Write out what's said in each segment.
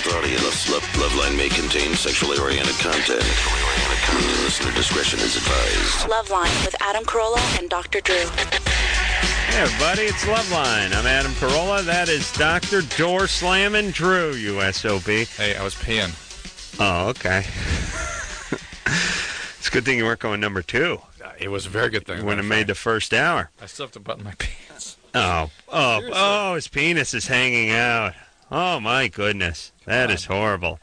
adult audience. Loveline may contain sexually oriented content. Listener discretion is advised. Loveline with Adam Carolla and Dr. Drew. Hey, everybody, it's Loveline. I'm Adam Carolla. That is Dr. Door Slamming Drew, USOB. Hey, I was peeing. Oh, okay. It's a good thing you weren't going number 2. It was a very good thing. You wouldn't have made the first hour. I still have to button my pants. Oh, his penis is hanging out. Oh, my goodness. That is horrible.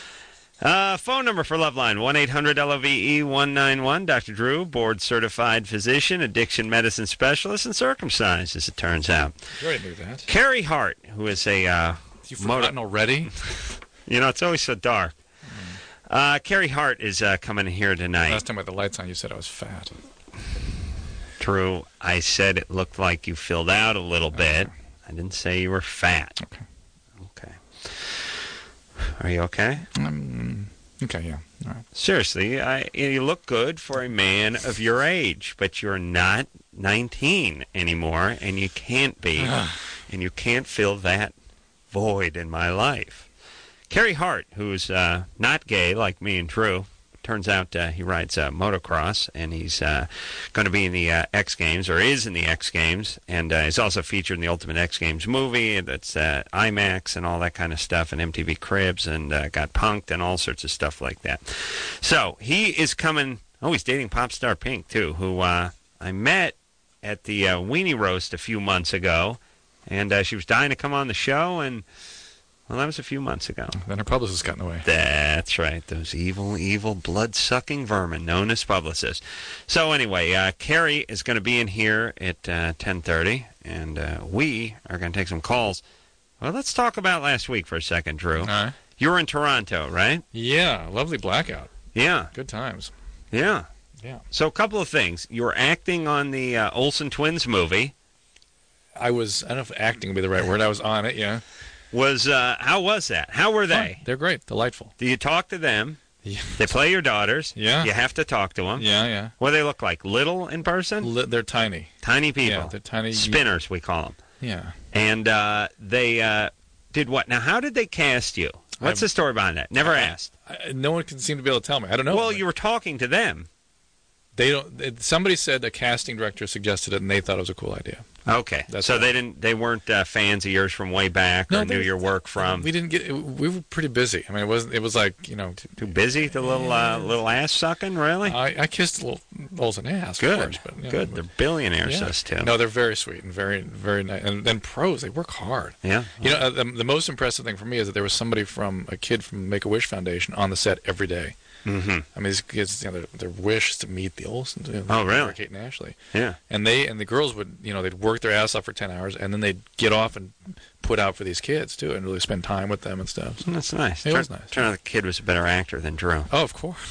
Phone number for Loveline, 1-800-LOVE-191. Dr. Drew, board-certified physician, addiction medicine specialist, and circumcised, as it turns out. You already knew that. Carrie Hart, who is a... You've forgotten already? You know, it's always so dark. Carrie Hart is coming here tonight. Last time with the lights on, you said I was fat. True. I said it looked like you filled out a little bit. I didn't say you were fat. Okay. Are you okay? Okay, yeah. All right. Seriously, you look good for a man of your age, but you're not 19 anymore, and you can't be, and you can't fill that void in my life. Carrie Hart, who's not gay like me and Drew, turns out he rides motocross, and he's going to be in the X Games, or is in the X Games, and he's also featured in the Ultimate X Games movie that's IMAX and all that kind of stuff, and MTV Cribs, and got punked and all sorts of stuff like that. So he is coming. Oh, he's dating pop star Pink, too, who I met at the Weenie Roast a few months ago, and she was dying to come on the show, and... Well, that was a few months ago. Then her publicist got in the way. That's right. Those evil, evil, blood-sucking vermin known as publicists. So anyway, Carrie is going to be in here at 10:30, and we are going to take some calls. Well, let's talk about last week for a second, Drew. All right. You were in Toronto, right? Yeah, lovely blackout. Yeah. Good times. Yeah. Yeah. So a couple of things. You were acting on the Olsen Twins movie. I don't know if acting would be the right word. I was on it, yeah. How was that? How were they? Fun. They're great. Delightful. Do you talk to them? Yeah. They play your daughters. Yeah. You have to talk to them. Yeah. What do they look like? Little in person? They're tiny. Tiny people. Yeah, they're tiny. Spinners, we call them. Yeah. And they did what? Now, how did they cast you? What's the story behind that? Never asked. No one can seem to be able to tell me. I don't know. Well, you were talking to them. They don't. Somebody said the casting director suggested it, and they thought it was a cool idea. Okay, so they weren't fans of yours from way back, or knew your work from. We didn't get. We were pretty busy. I mean, it was like too busy. The little ass sucking, really. I kissed a little Olsen ass. Good, of course, but, good. They're billionaires, us too. No, they're very sweet and very very nice, and pros. They work hard. Yeah. The most impressive thing for me is that there was a kid from Make-A-Wish Foundation on the set every day. Mm-hmm. I mean, these kids, their wish is to meet the Olsens. Oh, really? Kate and Ashley. Yeah. And the girls would, they'd work their ass off for 10 hours, and then they'd get off and put out for these kids too, and really spend time with them and stuff. So that's nice. It was nice. Turned out the kid was a better actor than Drew. Oh, of course.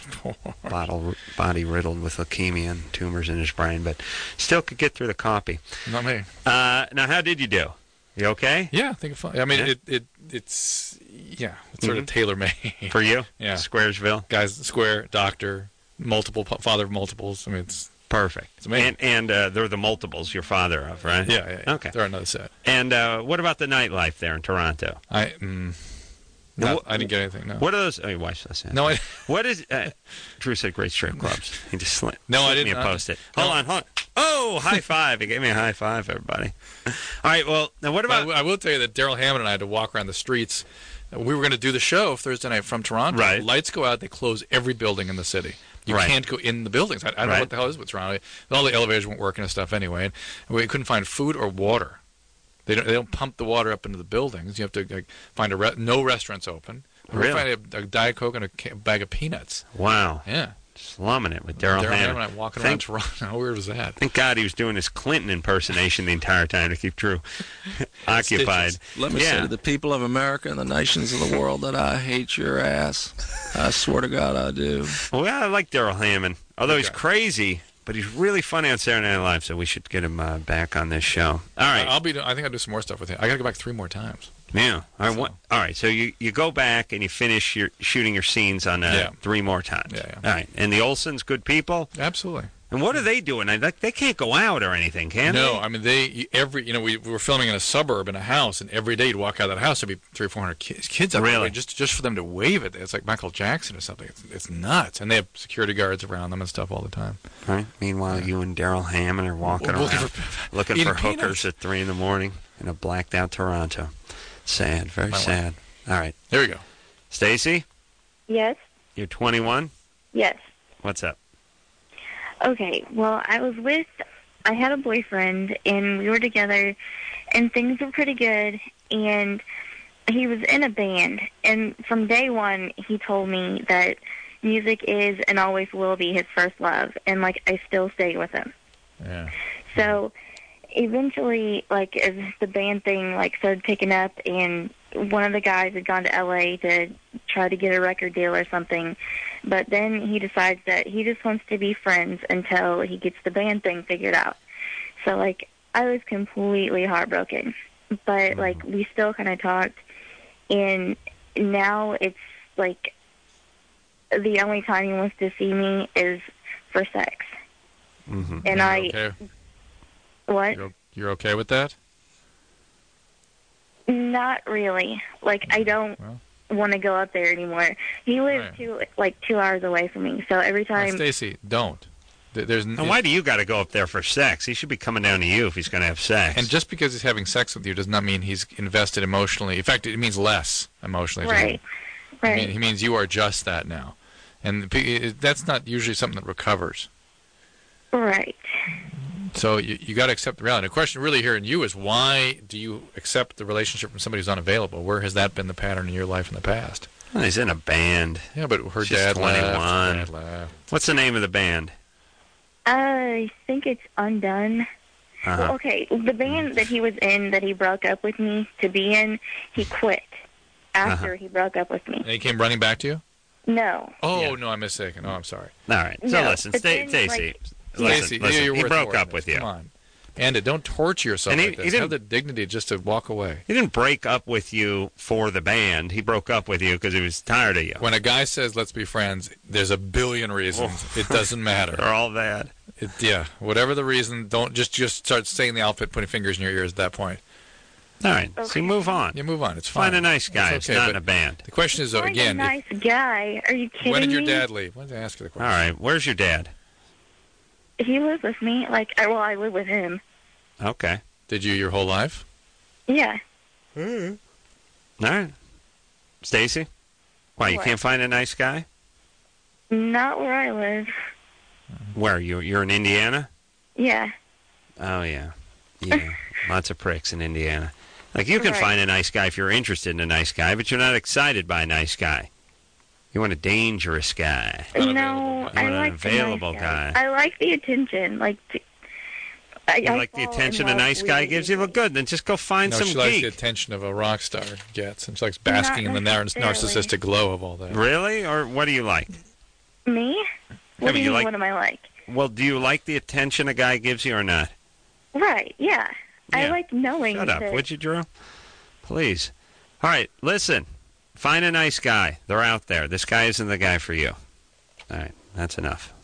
Body riddled with leukemia and tumors in his brain, but still could get through the copy. Not me. Now, how did you do? You okay? Yeah, I think it's fun. I mean, it's sort of tailor-made. For you? Yeah. Squaresville? Guy's square, doctor, father of multiples. I mean, it's perfect. It's amazing. And they're the multiples you're father of, right? Yeah. Okay. They're on another set. And what about the nightlife there in Toronto? I didn't get anything, no. What are those? Oh, your wife says that. No, what is... Drew said great strip clubs. He just slipped I didn't. me a post-it. Hold on. Oh, high five. He gave me a high five, everybody. All right, well, now what about... I will tell you that Daryl Hammond and I had to walk around the streets. We were going to do the show Thursday night from Toronto. Right. Lights go out. They close every building in the city. You can't go in the buildings. I don't know what the hell is with Toronto. All the elevators weren't working and stuff anyway. And we couldn't find food or water. They don't pump the water up into the buildings. You have to find no restaurants open. Really? We find a Diet Coke and a bag of peanuts. Wow. Yeah. Slumming it with Daryl Hammond. And I walking around Toronto. How weird was that? Thank God he was doing his Clinton impersonation the entire time to keep Drew occupied. Let me say to the people of America and the nations of the world that I hate your ass. I swear to God I do. Well, I like Daryl Hammond. Although he's crazy, but he's really funny on Saturday Night Live, so we should get him back on this show. All right. I think I'll do some more stuff with him. I got to go back 3 more times. Yeah. All right. So you go back and you finish shooting your scenes on 3 more times. Yeah. All right. And the Olsens, good people? Absolutely. And what are they doing? They can't go out or anything, can they? No, I mean we were filming in a suburb in a house, and every day you'd walk out of that house, there'd be 300 or 400 kids out Really? there just for them to wave at it. It's like Michael Jackson or something. It's nuts, and they have security guards around them and stuff all the time. Right. Meanwhile, you and Daryl Hammond are walking around looking eating for hookers peanuts. at 3 a.m. in a blacked out Toronto. Sad, very My sad. All right, There we go. Stacy, Yes. you're 21. Yes. What's up? Okay. Well, I had a boyfriend, and we were together, and things were pretty good, and he was in a band, and from day one, he told me that music is and always will be his first love, and, like, I still stay with him. Yeah. So eventually, like, as the band thing, like, started picking up, and one of the guys had gone to L.A. to try to get a record deal or something, but then he decides that he just wants to be friends until he gets the band thing figured out. So, like, I was completely heartbroken, but, like, we still kind of talked, and now it's, like, the only time he wants to see me is for sex. Mm-hmm. And Okay. What? You're okay with that? Not really. Like, I don't Well. want to go up there anymore. He lives Right. 2 hours away from me, so every Now, time... Stacy, don't. There's And why do you got to go up there for sex? He should be coming down to you if he's going to have sex. And just because he's having sex with you does not mean he's invested emotionally. In fact, it means less emotionally. to Right. him. Right. He means you are just that now. And that's not usually something that recovers. Right. So you got to accept the reality. The question really here in you is, why do you accept the relationship from somebody who's unavailable? Where has that been the pattern in your life in the past? Well, he's in a band. Yeah, but her She's dad 21. left. Her dad left. What's the name of the band? I think it's Undone. Uh-huh. Well, okay, the band that he was in, that he broke up with me to be in, he quit after he broke up with me. And he came running back to you? No. Oh, Yeah. no, I'm mistaken. Oh, I'm sorry. All right. So No, listen, but then, Stacy. like- Listen, Stacy, you're he worth broke more up than with this. you. Come on. And don't torture yourself And he like this. didn't- Have the dignity just to walk away. He didn't break up with you for the band. He broke up with you because he was tired of you. When a guy says, let's be friends, there's a billion reasons. It doesn't matter. They're all bad. Yeah, whatever the reason, don't just start saying the outfit, putting fingers in your ears at that point. All right. So Okay. move on. You move on. It's fine. Find a nice guy. It's It's okay, not but in a band. The question is, though, Find again, a nice guy. Are you kidding me? when did your dad leave? When did I ask you the All question? right. Where's your dad? He lives with me. Like, I live with him. Okay. Did you your whole life? Yeah. All right. Stacy? Why, you What? can't find a nice guy? Not where I live. Where? You're in Indiana? Yeah. Oh, yeah. Yeah. Lots of pricks in Indiana. Like, you can Right. find a nice guy if you're interested in a nice guy, but you're not excited by a nice guy. You want a dangerous guy. No, Unavailable. I You want an like the available nice guy. I like the attention. Like, You like the attention a nice guy gives you? Well, good. Then just go find No, some she likes the geek. attention of a rock star gets, and she likes basking in the necessarily. narcissistic glow of all that. Really? Or what do you like? Me? What do you you mean, like- what am I like? Well, do you like the attention a guy gives you or not? Right, yeah. I Yeah. like knowing Shut up, that... would you, Drew? Please. All right, listen. Find a nice guy. They're out there. This guy isn't the guy for you. All right, that's enough.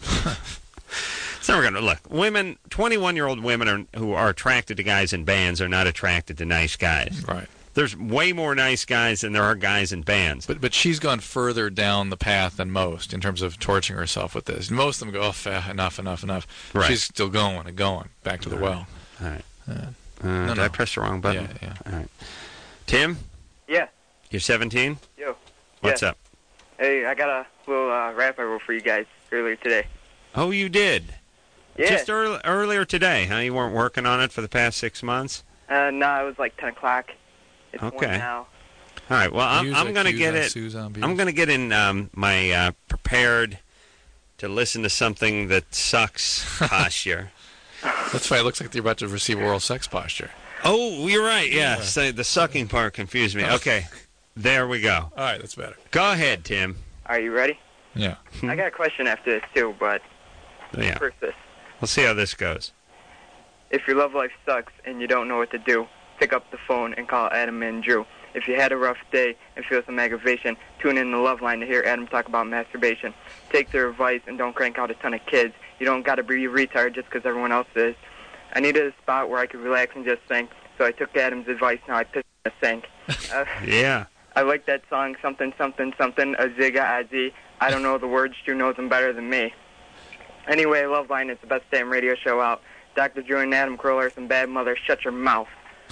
So we're going to look. Women, 21-year-old women who are attracted to guys in bands are not attracted to nice guys. Right. There's way more nice guys than there are guys in bands. But she's gone further down the path than most in terms of torturing herself with this. Most of them go, enough. Right. She's still going and going back to the well. All right. No, did I press the wrong button? Yeah. All right. Tim, Yeah. you're 17? Yo. What's up? Hey, I got a little rap I wrote for you guys earlier today. Oh, you did? Yeah. Just earlier today, huh? You weren't working on it for the past 6 months? No, it was like 10 o'clock. It's Okay. 1 now. All right. Well, I'm Music, going to get it. Susan Beers. I'm going to get in my prepared to listen to something that sucks posture. That's why it looks like you're about to receive oral sex posture. Oh, you're right. Yeah. So the sucking part confused me. Okay. There we go. All right, that's better. Go ahead, Tim. Are you ready? Yeah. I got a question after this, too, but Yeah. first this. We'll see how this goes. If your love life sucks and you don't know what to do, pick up the phone and call Adam and Drew. If you had a rough day and feel some aggravation, tune in the Love Line to hear Adam talk about masturbation. Take their advice and don't crank out a ton of kids. You don't got to be a retard just because everyone else is. I needed a spot where I could relax and just think, so I took Adam's advice. Now I piss in the sink. Yeah. I like that song, something, something, something, a zigga, a z. I don't know the words. Drew knows them better than me. Anyway, Loveline is the best damn radio show out. Dr. Drew and Adam Carolla are some bad mothers. Shut your mouth.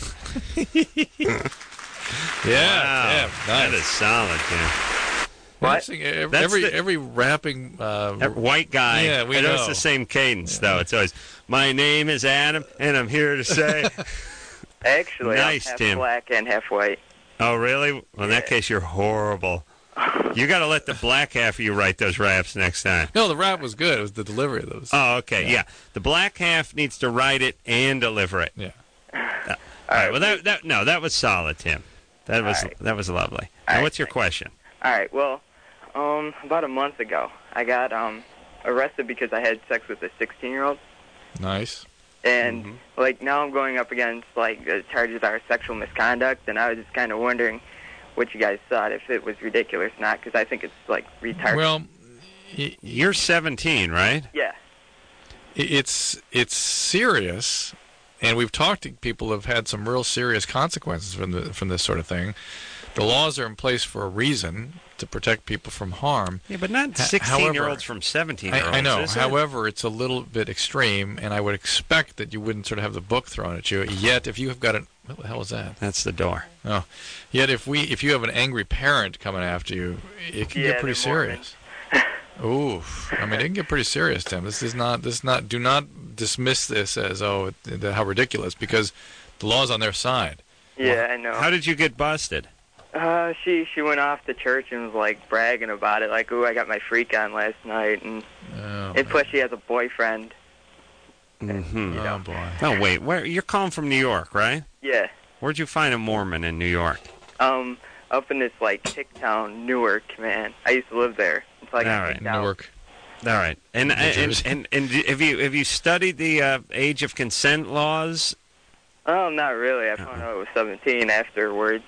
Yeah, nice. That is solid, Tim. What? Every rapping white guy. Yeah, we know. know. It's the same cadence, though. It's always, my name is Adam, and I'm here to say. Actually, Nice, I'm half Tim. black and half white. Oh, really? Well, in that case, you're horrible. You got to let the black half of you write those raps next time. No, the rap was good. It was the delivery of those. Oh, okay, yeah. The black half needs to write it and deliver it. Yeah. All right. Well, that was solid, Tim. That was lovely. Now, what's your question? All right. Well, about a month ago, I got arrested because I had sex with a 16-year-old. Nice. And like now I'm going up against like the charges are sexual misconduct, and I was just kind of wondering what you guys thought, if it was ridiculous or not, because I think it's like retarded. Well, you're 17, right? Yeah. It's serious, and we've talked to people who have had some real serious consequences from this sort of thing. The laws are in place for a reason, to protect people from harm. Yeah, but not 16-year-olds from 17-year-olds. I know. Is it? However, it's a little bit extreme, and I would expect that you wouldn't sort of have the book thrown at you. Yet, if you have got an... What the hell is that? That's the door. Oh. Yet, if you have an angry parent coming after you, it can get pretty serious. Ooh. I mean, it can get pretty serious, Tim. Do not dismiss this as, how ridiculous, because the law's on their side. Yeah, I know. How did you get busted? She went off to church and was like bragging about it, like, "Ooh, I got my freak on last night," and plus she has a boyfriend. Mm-hmm. Oh boy. Oh wait, you're calling from New York, right? Yeah. Where'd you find a Mormon in New York? Up in this like hick town, Newark, man. I used to live there. It's like all right, Newark. All right, and have you studied the age of consent laws? Oh, not really. I found out I was 17 afterwards.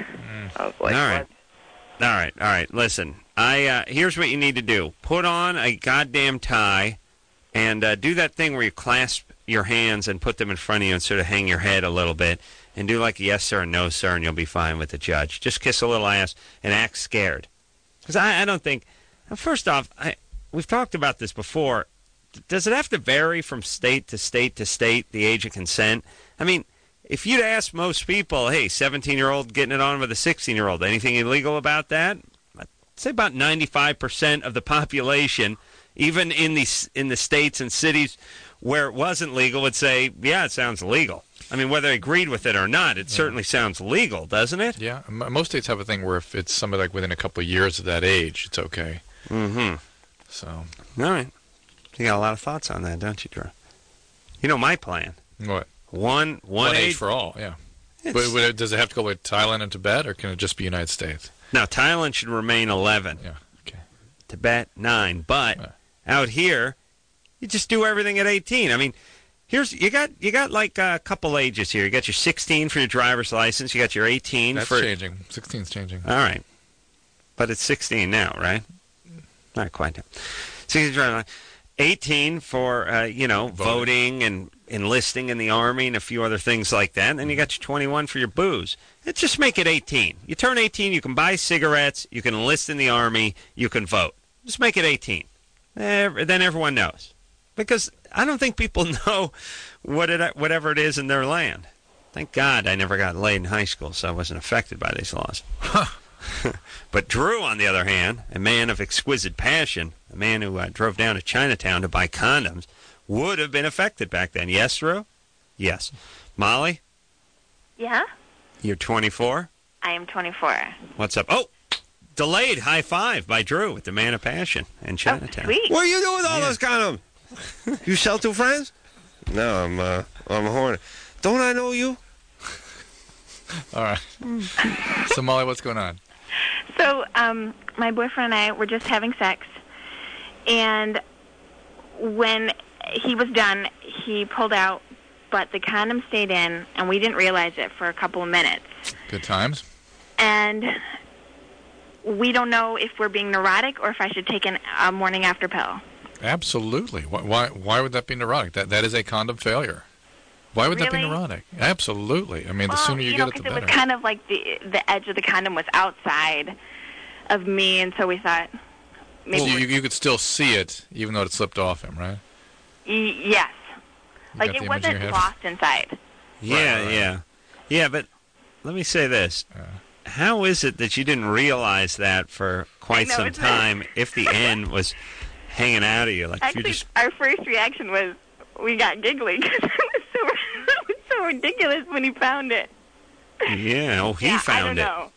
I was like, all right. what? All right. Listen, here's what you need to do. Put on a goddamn tie and do that thing where you clasp your hands and put them in front of you and sort of hang your head a little bit and do like a yes, sir, and no, sir, and you'll be fine with the judge. Just kiss a little ass and act scared. Because I don't think... First off, we've talked about this before. Does it have to vary from state to state to state, the age of consent? I mean... If you'd ask most people, hey, 17-year-old getting it on with a 16-year-old, anything illegal about that? I'd say about 95% of the population, even in the states and cities where it wasn't legal, would say, yeah, it sounds legal. I mean, whether they agreed with it or not, it certainly sounds legal, doesn't it? Yeah. Most states have a thing where if it's somebody like within a couple of years of that age, it's okay. Mm-hmm. So. All right. You got a lot of thoughts on that, don't you, Drew? You know my plan. What? One age for all, yeah. But does it have to go with Thailand and Tibet, or can it just be United States? Now, Thailand should remain 11. Yeah, okay. Tibet, 9. But out here, you just do everything at 18. I mean, you got like a couple ages here. You got your 16 for your driver's license. You got your 18 That's for... changing. 16's changing. All right. But it's 16 now, right? Not quite. 16 driver's license. 18 for, voting and enlisting in the Army and a few other things like that. And then you got your 21 for your booze. Just make it 18. You turn 18, you can buy cigarettes, you can enlist in the Army, you can vote. Just make it 18. Then everyone knows. Because I don't think people know whatever it is in their land. Thank God I never got laid in high school, so I wasn't affected by these laws. But Drew, on the other hand, a man of exquisite passion, a man who drove down to Chinatown to buy condoms, would have been affected back then. Yes, Drew? Yes. Molly? Yeah? You're 24? I am 24. What's up? Oh, delayed high five by Drew with the man of passion in Chinatown. Oh, sweet. What are you doing with all those condoms? You sell to friends? No, I'm horny. Don't I know you? All right. So, Molly, what's going on? So, my boyfriend and I were just having sex, and when he was done, he pulled out, but the condom stayed in, and we didn't realize it for a couple of minutes. Good times. And we don't know if we're being neurotic or if I should take a morning after pill. Absolutely. Why would that be neurotic? That is a condom failure. Why would that be Really? neurotic? Absolutely. I mean, the Well, sooner you get it, the 'cause it better. was kind of like the edge of the condom was outside of me, and so we thought maybe. So you could still see it, even though it slipped off him, right? Yes. You Like got the it image in your wasn't head? lost inside. Yeah, Right. yeah, but let me say this: how is it that you didn't realize that for quite know, some it's- time? If the end was hanging out of you, like if you Actually, just our first reaction was we got giggly because it was so ridiculous when he found it. yeah, oh, he yeah, found I it. don't know.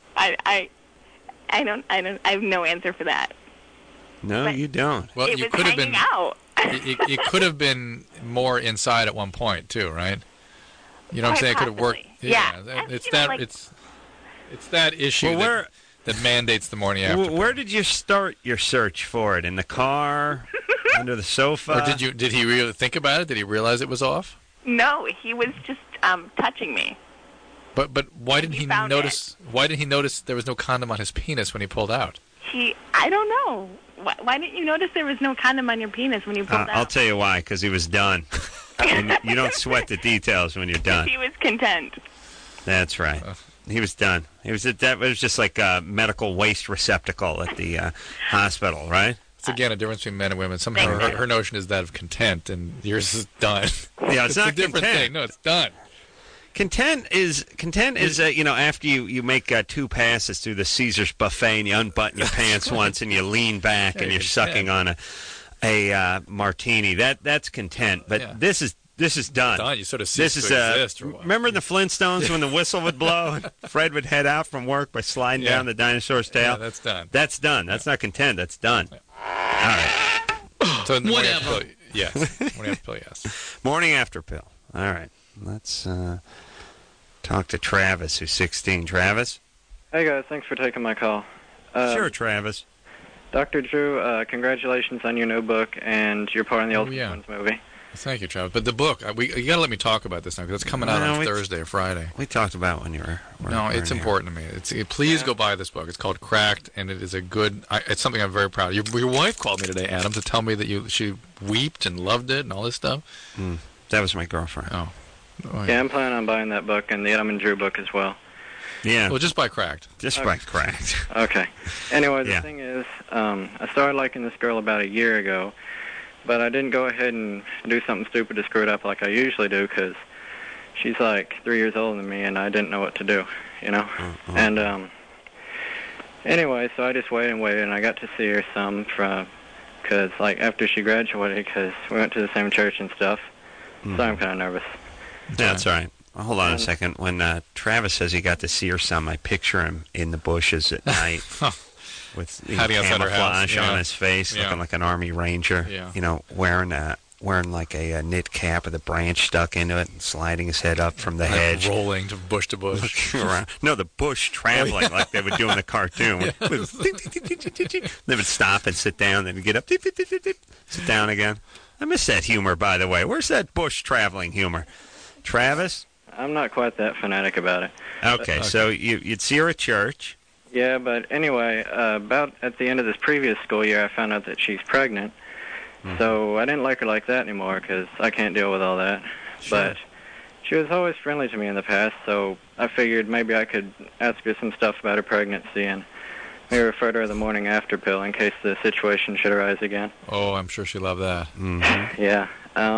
I have no answer for that. No, But you don't. Well, it you was could have hanging been. out. It could have been more inside at one point too, right? You know what I'm Quite saying? It could have worked. possibly. Yeah. It's You know, that. like- It's that issue Well, where that mandates the morning after. where did you start your search for it? In the car, under the sofa? Or did he really think about it? Did he realize it was off? No, he was just touching me. But why didn't he found notice? Why didn't he notice there was no condom on his penis when he pulled out? I don't know. Why didn't you notice there was no condom on your penis when you pulled I'll out? tell you why. Because he was done. And you don't sweat the details when you're done. He was content. That's right. He was done. That was just like a medical waste receptacle at the hospital, right? It's again a difference between men and women. Somehow her notion is that of content, and yours is done. Yeah, it's not a different content. thing. No, it's done. Content is after you make 2 passes through the Caesar's buffet and you unbutton your pants once and you lean back and you're sucking on a martini. That's content. But this is done. Done. You sort of cease This to is exist for a while. remember the Flintstones when the whistle would blow and Fred would head out from work by sliding down the dinosaur's tail? Yeah, that's done. That's done. That's not content. That's done. All right. So in the morning after Whatever. pill, yes. Morning after pill, yes. Morning after pill. All right. Let's talk to Travis, who's 16. Travis? Hey guys, thanks for taking my call. Sure, Travis. Dr. Drew, congratulations on your new book and your part in the Ultimate yeah. Ones movie. Thank you, Travis. But the book, you got to let me talk about this now because it's coming out on Thursday or Friday. We talked about when you were. No, it's important to me. Please go buy this book. It's called Cracked, and it is a good. It's something I'm very proud of. Your wife called me today, Adam, to tell me that she weeped and loved it and all this stuff. That was my girlfriend. Oh. Yeah, I'm planning on buying that book and the Adam and Drew book as well. Yeah. Well, just buy Cracked. Just buy Cracked. Okay. Anyway, the thing is, I started liking this girl about a year ago, but I didn't go ahead and do something stupid to screw it up like I usually do because she's like 3 years older than me and I didn't know what to do, you know? And anyway, so I just waited and I got to see her some because like after she graduated because we went to the same church and stuff, so I'm kind of nervous. Yeah, that's all right. Well, hold on a second. When Travis says he got to see her some, I picture him in the bushes at night with Hiding outside her house. camouflage on his face, looking like an Army Ranger. Yeah. You know, wearing like a knit cap with a branch stuck into it and sliding his head up from the hedge. Rolling to bush. Looking around. No, the bush traveling like they would do in the cartoon. They would stop and sit down, then get up, sit down again. I miss that humor, by the way. Where's that bush traveling humor? Travis? I'm not quite that fanatic about it. Okay, so you'd see her at church. Yeah, but anyway, about at the end of this previous school year, I found out that she's pregnant. So I didn't like her like that anymore because I can't deal with all that. Sure. But she was always friendly to me in the past, so I figured maybe I could ask her some stuff about her pregnancy and maybe refer to her the morning after pill in case the situation should arise again. Oh, I'm sure she'd love that. Yeah.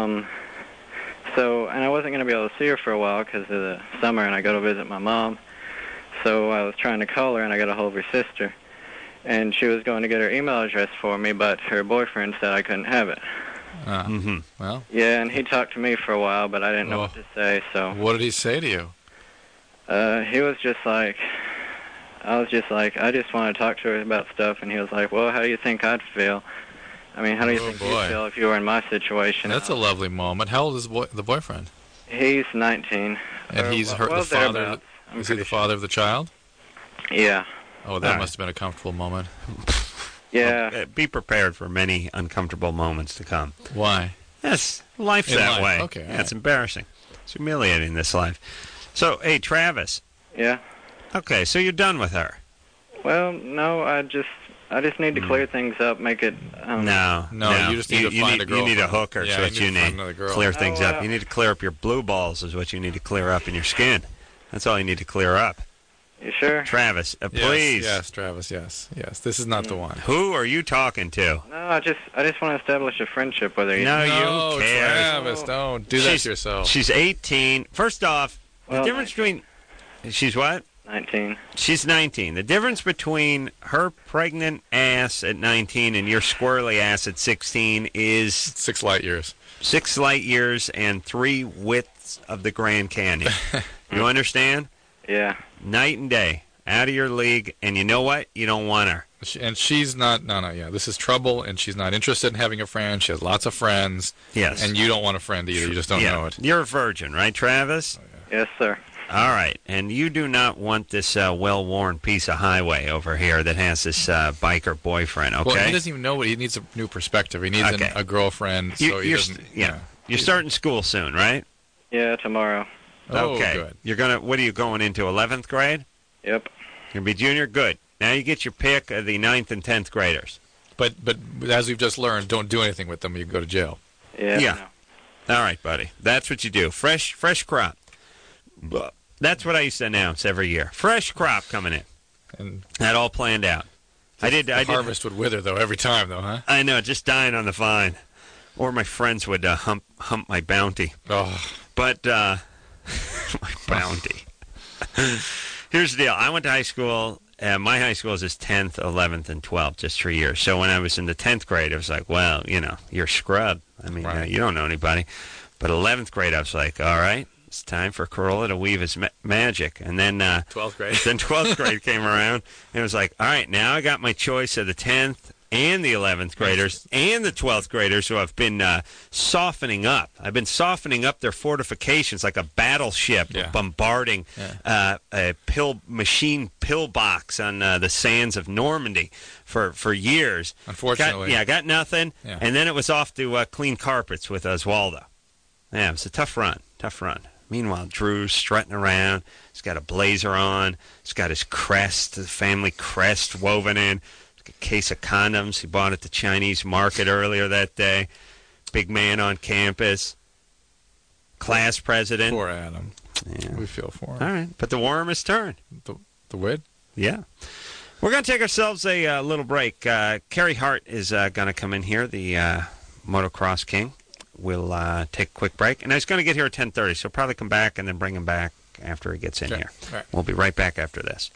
So, and I wasn't going to be able to see her for a while because of the summer, and I go to visit my mom. So I was trying to call her, and I got a hold of her sister. And she was going to get her email address for me, but her boyfriend said I couldn't have it. Well. Yeah, and he talked to me for a while, but I didn't know what to say, so... What did he say to you? He was just like... I was just like, I just want to talk to her about stuff, and he was like, well, how do you think I'd feel? I mean, how do you think you'd feel if you were in my situation? That's a lovely moment. How old is the boyfriend? He's 19. And he's the father. Is he the father of the child? Yeah. Oh, that must have been a comfortable moment. Yeah. Well, be prepared for many uncomfortable moments to come. Why? Yes, life's that way. Okay. Yeah, it's embarrassing. It's humiliating, this life. So, hey, Travis. Yeah? Okay, so you're done with her. Well, no, I just need to clear things up, make it. No, you just need to find a girl. You need a hooker. Yeah, That's what you need. Clear things up. You need to clear up your blue balls. Is what you need to clear up in your skin. That's all you need to clear up. You sure? Travis, please. Yes, Travis. Yes. This is not the one. Who are you talking to? No, I just want to establish a friendship with her. No, you care. Travis, don't do that to yourself. She's 18. First off, the difference between... She's what? 19. She's 19. The difference between her pregnant ass at 19 and your squirrely ass at 16 is... 6 light years. 6 light years and 3 widths of the Grand Canyon. You understand? Yeah. Night and day. Out of your league, and you know what? You don't want her. And she's not... No, yeah. This is trouble, and she's not interested in having a friend. She has lots of friends. Yes. And you don't want a friend either. You just don't know it. You're a virgin, right, Travis? Yes, sir. All right, and you do not want this well-worn piece of highway over here that has this biker boyfriend, okay? Well, he doesn't even know what he needs. A new perspective. He needs a girlfriend, so he doesn't... You're starting school soon, right? Yeah, tomorrow. Okay. Good. You're gonna... What are you going into, 11th grade? Yep. You're going to be junior? Good. Now you get your pick of the 9th and 10th graders. But as we've just learned, don't do anything with them. You can go to jail. Yeah. All right, buddy. That's what you do. Fresh crop. That's what I used to announce every year. Fresh crop coming in. And that all planned out. The harvest would wither, though, every time, though, huh? I know, just dying on the vine. Or my friends would hump my bounty. Oh. But, my bounty. Here's the deal. I went to high school. My high school is 10th, 11th, and 12th, just 3 years. So when I was in the 10th grade, it was like, well, you're a scrub. I mean, you don't know anybody. But 11th grade, I was like, all right. It's time for Corolla to weave his magic. And then 12th grade. Then 12th grade came around, and it was like, all right, now I got my choice of the 10th and the 11th graders and the 12th graders who I've been softening up. I've been softening up their fortifications like a battleship bombarding a machine pillbox on the sands of Normandy for years. Unfortunately. I got nothing, Yeah. and then it was off to clean carpets with Oswaldo. Yeah, it was a tough run. Meanwhile, Drew's strutting around. He's got a blazer on. He's got his crest, the family crest woven in. A case of condoms he bought at the Chinese market earlier that day. Big man on campus. Class president. Poor Adam. Yeah. We feel for him. All right, but the worm has turned. The wit? Yeah. We're going to take ourselves a little break. Carey Hart is going to come in here, the motocross king. We'll take a quick break. And he's going to get here at 10:30, so probably come back and then bring him back after he gets in here. Right. We'll be right back after this.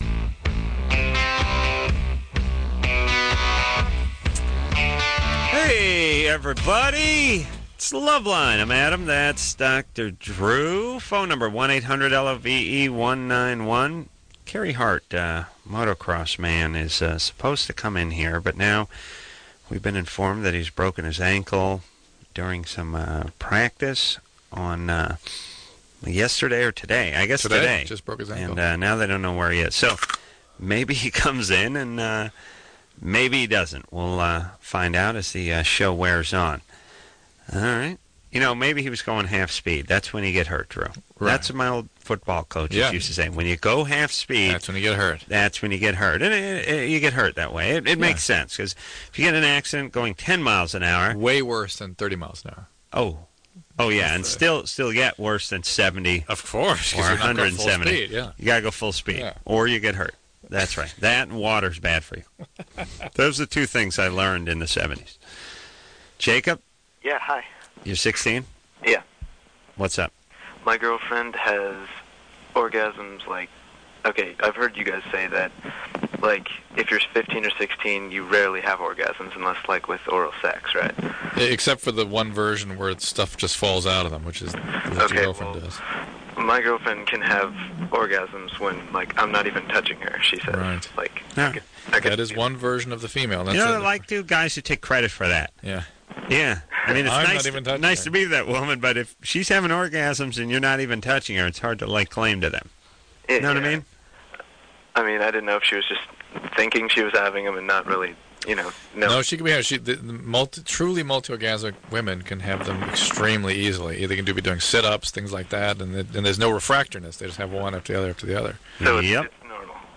Hey, everybody. It's Loveline. I'm Adam. That's Dr. Drew. Phone number 1-800-LOVE-191. Carey Hart, motocross man, is supposed to come in here, but now we've been informed that he's broken his ankle during some practice on yesterday or today. I guess today. Just broke his ankle. And now they don't know where he is. So maybe he comes in and maybe he doesn't. We'll find out as the show wears on. All right. Maybe he was going half speed. That's when you get hurt, Drew. Right. That's what my old football coaches used to say. When you go half speed... That's when you get hurt. That's when you get hurt. And you get hurt that way. It makes sense, because if you get an accident going 10 miles an hour... Way worse than 30 miles an hour. Oh yeah, and still get worse than 70. Of course. Or 170. Speed, yeah. You got to go full speed, or you get hurt. That's right. That and water's bad for you. Those are the two things I learned in the 70s. Jacob? Yeah, hi. You're 16? Yeah. What's up? My girlfriend has orgasms okay, I've heard you guys say that, if you're 15 or 16, you rarely have orgasms unless, with oral sex, right? Except for the one version where stuff just falls out of them, which is what your girlfriend does. My girlfriend can have orgasms when, I'm not even touching her, she says. Right. That is one version of the female. That's I like two guys who take credit for that. Yeah. Yeah. I mean, it's nice to be that woman, but if she's having orgasms and you're not even touching her, it's hard to lay claim to them. You know what I mean? I mean, I didn't know if she was just thinking she was having them and not really, no. No, she can be. Truly multi-orgasmic women can have them extremely easily. They can be doing sit-ups, things like that, and there's no refractoriness. They just have one after the other after the other. So it's normal.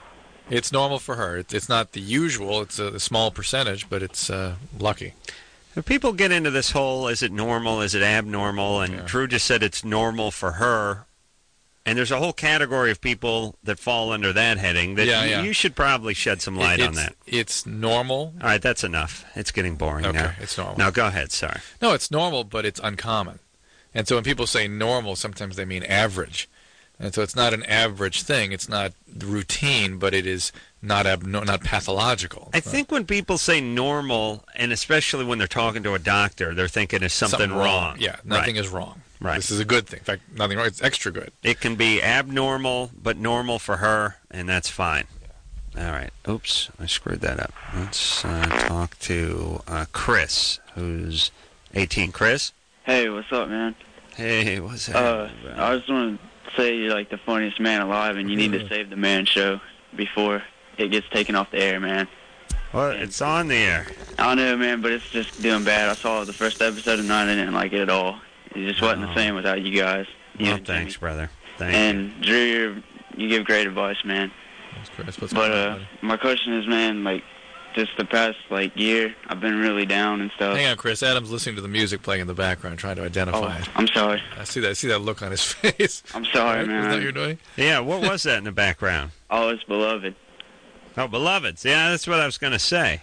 It's normal for her. It's not the usual. It's a small percentage, but it's lucky. If people get into this whole, is it normal, is it abnormal, and Drew just said it's normal for her, and there's a whole category of people that fall under that heading that you should probably shed some light on that. It's normal. All right, that's enough. It's getting boring now. Okay, it's normal. Now go ahead, sorry. No, it's normal, but it's uncommon. And so when people say normal, sometimes they mean average. And so it's not an average thing. It's not routine, but it is not pathological. I think when people say normal, and especially when they're talking to a doctor, they're thinking there's something wrong. Yeah, nothing is wrong. Right. This is a good thing. In fact, nothing wrong. It's extra good. It can be abnormal, but normal for her, and that's fine. All right. Oops, I screwed that up. Let's talk to Chris, who's 18. Chris? Hey, what's up, man? Hey, what's up? I just want to say you're like the funniest man alive, and you need to save the Man Show before it gets taken off the air, man. Well, it's on the air. I know, man, but it's just doing bad. I saw the first episode of 9 and didn't like it at all. It just wasn't the same without you guys. Well, thanks, brother. Thank you. Drew, you give great advice, man. That's Chris. But my question is, man, like, just the past, like, year, I've been really down and stuff. Hang on, Chris. Adam's listening to the music playing in the background, trying to identify it. I'm sorry. I see that look on his face. I'm sorry, right? man. Is that what you're doing? Yeah, what was that in the background? Oh, it's Beloved. Oh, Beloveds. Yeah, that's what I was going to say.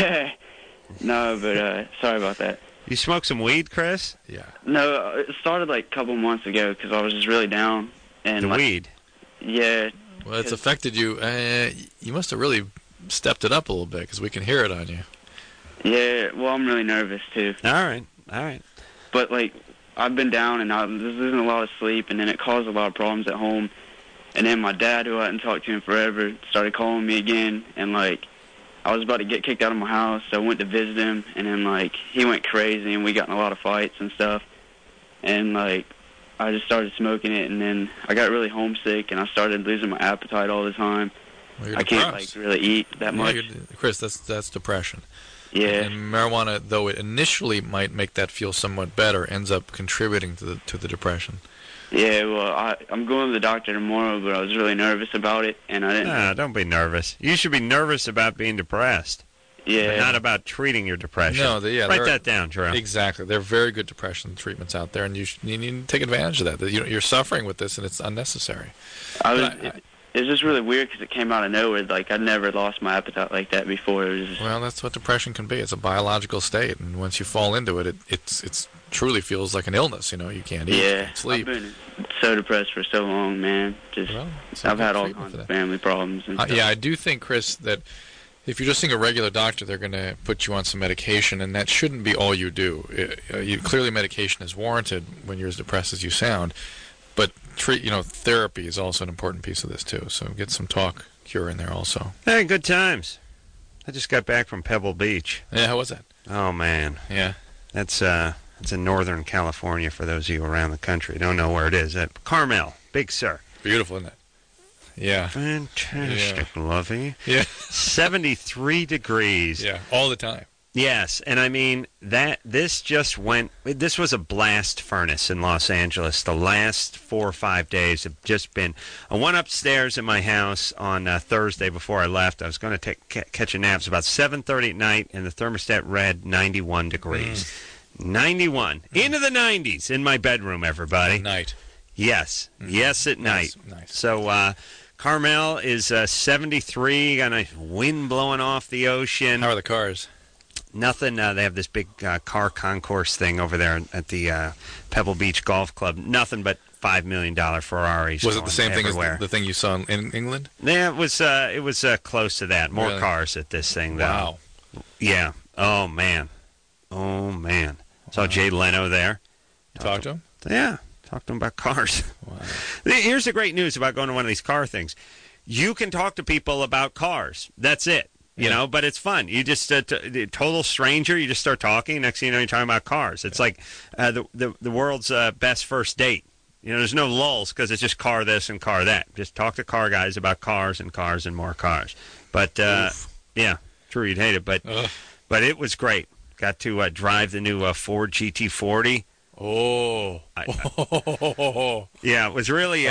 No, but sorry about that. You smoke some weed, Chris? Yeah. No, it started like a couple months ago because I was just really down. And the weed? Yeah. Well, it's affected you. You must have really stepped it up a little bit because we can hear it on you. Yeah, well, I'm really nervous, too. All right. But, like, I've been down and I was losing a lot of sleep, and then it caused a lot of problems at home. And then my dad, who I hadn't talked to in forever, started calling me again, and, like, I was about to get kicked out of my house, so I went to visit him, and then, like, he went crazy, and we got in a lot of fights and stuff. And, like, I just started smoking it, and then I got really homesick, and I started losing my appetite all the time. Well, I can't, like, really eat that much. Chris, that's depression. Yeah. And marijuana, though it initially might make that feel somewhat better, ends up contributing to the depression. Yeah, well, I'm going to the doctor tomorrow, but I was really nervous about it, and I didn't... No, don't be nervous. You should be nervous about being depressed. Yeah. But not about treating your depression. No, Write that down, Drew. Exactly. There are very good depression treatments out there, and you need to take advantage of that. You're suffering with this, and it's unnecessary. It's just really weird because it came out of nowhere. Like, I'd never lost my appetite like that before. It was just... Well, that's what depression can be. It's a biological state, and once you fall into it, it truly feels like an illness. You know, you can't eat, you can't sleep. I've been so depressed for so long, man. I've had all kinds of family problems. And stuff. Yeah, I do think, Chris, that if you're just seeing a regular doctor, they're going to put you on some medication, and that shouldn't be all you do. Clearly, medication is warranted when you're as depressed as you sound. But therapy is also an important piece of this too. So get some talk cure in there also. Hey, good times. I just got back from Pebble Beach. Yeah, how was that? Oh man. Yeah. That's in Northern California for those of you around the country. Don't know where it is. At Carmel, Big Sur. Beautiful, isn't it? Yeah. Fantastic, Lovey. Yeah. 73 degrees. Yeah, all the time. Yes, and I mean, this was a blast furnace in Los Angeles. The last 4 or 5 days have just been... I went upstairs in my house on Thursday before I left. I was going to catch a nap. It was about 7:30 at night, and the thermostat read 91 degrees. 91. Into the 90s in my bedroom, everybody. At night. Yes. Yes, at night. Nice. So, Carmel is 73, got a nice wind blowing off the ocean. How are the cars? Nothing. They have this big car concourse thing over there at the Pebble Beach Golf Club. Nothing but $5 million Ferraris. Was it the same everywhere. thing as the thing you saw in England? Yeah, it was close to that. More cars at this thing, though. Wow. Yeah. Oh man. Saw Jay Leno there. Talked to him? Yeah. Talked to him about cars. Wow. Here's the great news about going to one of these car things. You can talk to people about cars. That's it. You know, but it's fun. You just total stranger. You just start talking. Next thing you know, you're talking about cars. It's like the world's best first date. You know, there's no lulls because it's just car this and car that. Just talk to car guys about cars and more cars. But yeah, true, you'd hate it. But it was great. Got to drive the new Ford GT40. Oh. Yeah, it was really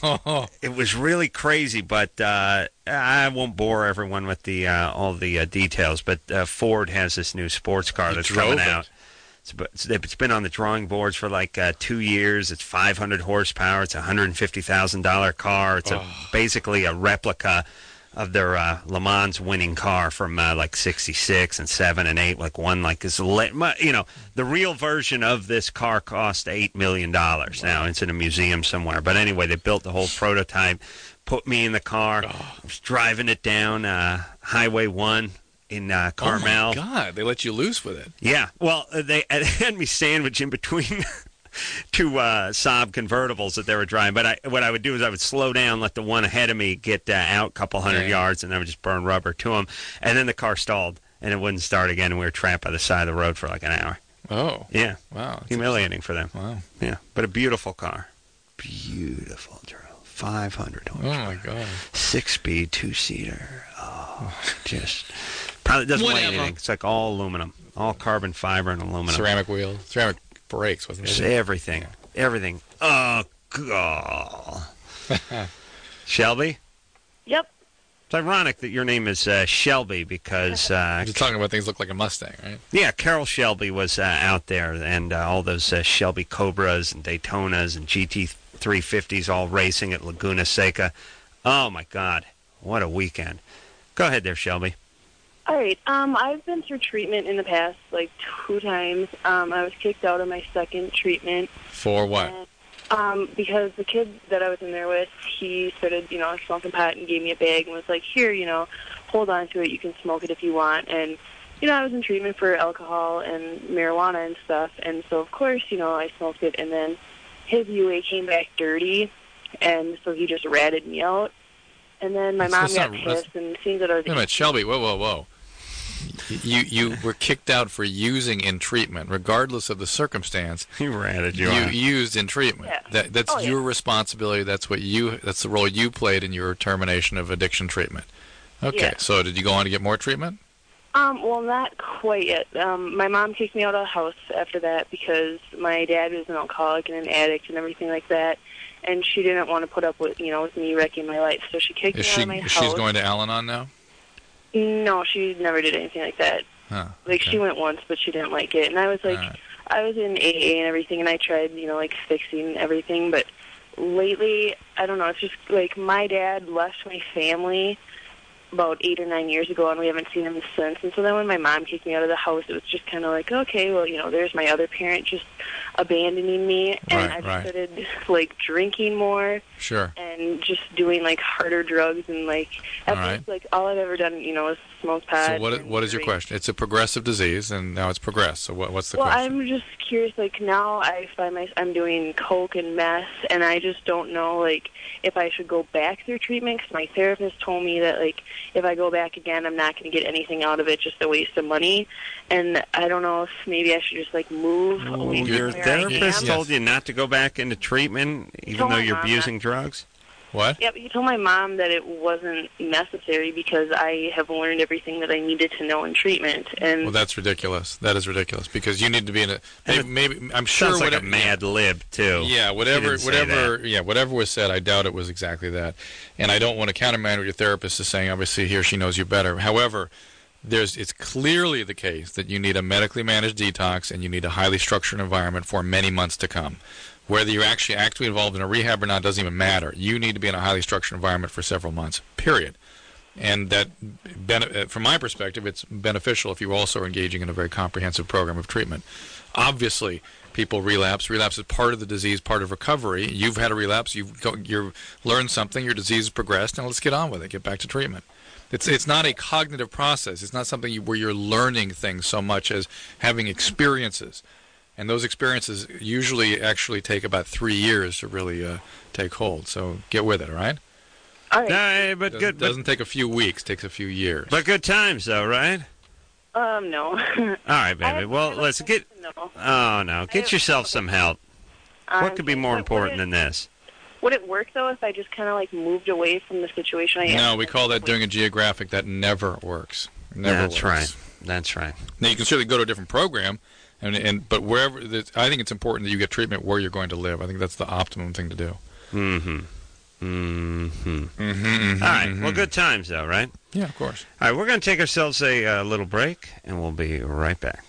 crazy, but I won't bore everyone with the all the details. But Ford has this new sports car that's coming out. It's been on the drawing boards for like 2 years. It's 500 horsepower. It's a $150,000 car. It's basically a replica of their Le Mans winning car from like 66 and 7 and 8. Like one like is the real version of this car cost $8 million. Now it's in a museum somewhere. But anyway, they built the whole prototype, put me in the car. I was driving it down Highway 1. In Carmel. Oh, my God. They let you loose with it. Yeah. Well, they had me sandwiched in between two Saab convertibles that they were driving. But what I would do is I would slow down, let the one ahead of me get out a couple hundred yards, and I would just burn rubber to them. And then the car stalled, and it wouldn't start again, and we were trapped by the side of the road for like an hour. Oh. Yeah. Wow. Humiliating for them. Wow. Yeah. But a beautiful car. Beautiful, Drew. 500 horsepower. Oh, my God. 6-speed, 2-seater. Oh, just... Probably doesn't weigh anything. It's like all aluminum, all carbon fiber and aluminum. Ceramic wheels, ceramic brakes, wasn't it? Just everything, everything. Oh, God. Shelby? Yep. It's ironic that your name is Shelby because... You're talking about things that look like a Mustang, right? Yeah, Carroll Shelby was out there, and all those Shelby Cobras and Daytonas and GT350s all racing at Laguna Seca. Oh, my God. What a weekend. Go ahead there, Shelby. All right. I've been through treatment in the past, like 2 times. I was kicked out of my second treatment. For what? Because the kid that I was in there with, he started, smoking pot and gave me a bag and was like, here, hold on to it. You can smoke it if you want. And, I was in treatment for alcohol and marijuana and stuff. And so, of course, I smoked it. And then his UA came back dirty. And so he just ratted me out. And then my mom got pissed and seeing that I was... Wait a minute, Shelby, whoa. You were kicked out for using in treatment, regardless of the circumstance. He ratted you out. You used in treatment. Yeah. That's your responsibility. That's the role you played in your termination of addiction treatment. Okay, yeah. So did you go on to get more treatment? Well, not quite yet. My mom kicked me out of the house after that because my dad was an alcoholic and an addict and everything like that. And she didn't want to put up with, with me wrecking my life. So she kicked me out of my house. She's going to Al-Anon now? No, she never did anything like that. Huh, she went once, but she didn't like it. And I was like, I was in AA and everything, and I tried, fixing everything. But lately, I don't know, it's just like my dad left my family about 8 or 9 years ago, and we haven't seen him since. And so then when my mom kicked me out of the house, it was just kind of like, okay, well, there's my other parent just abandoning me, and I started drinking more, and just doing harder drugs, and all I've ever done, is smoke pot. So what is your question? It's a progressive disease, and now it's progressed. So what's the question? Well, I'm just curious. Now I find I'm doing coke and meth, and I just don't know if I should go back through treatment because my therapist told me that if I go back again, I'm not going to get anything out of it, just a waste of money. And I don't know if maybe I should just move away from your where therapist I am. told you not to go back into treatment, even though you're abusing drugs? What? Yep, he told my mom that it wasn't necessary because I have learned everything that I needed to know in treatment. And well, that's ridiculous. That is ridiculous because you need to be in a. Maybe I'm sure. Sounds like a mad lib too. Yeah, whatever was said, I doubt it was exactly that. And I don't want to countermand what your therapist is saying. Obviously, he or she knows you better. However, it's clearly the case that you need a medically managed detox and you need a highly structured environment for many months to come. Whether you're actually actively involved in a rehab or not doesn't even matter. You need to be in a highly structured environment for several months, period. And that, from my perspective, it's beneficial if you also are engaging in a very comprehensive program of treatment. Obviously, people relapse. Relapse is part of the disease, part of recovery. You've had a relapse. You've learned something. Your disease has progressed. Now let's get on with it. Get back to treatment. It's not a cognitive process. It's not something where you're learning things so much as having experiences. And those experiences usually actually take about 3 years to really take hold. So get with it, all right? All right. But doesn't take a few weeks. Takes a few years. But good times, though, right? No. All right, baby. Well, let's get... Oh, no. Get yourself some help. What could be more important than this? Would it work, though, if I just kind of, moved away from the situation I am? No, we call that doing a geographic. That never works. Never works. That's right. That's right. Now, you can certainly go to a different program But wherever, I think it's important that you get treatment where you're going to live. I think that's the optimum thing to do. All right. Well, good times, though, right? Yeah, of course. All right, we're going to take ourselves a little break, and we'll be right back.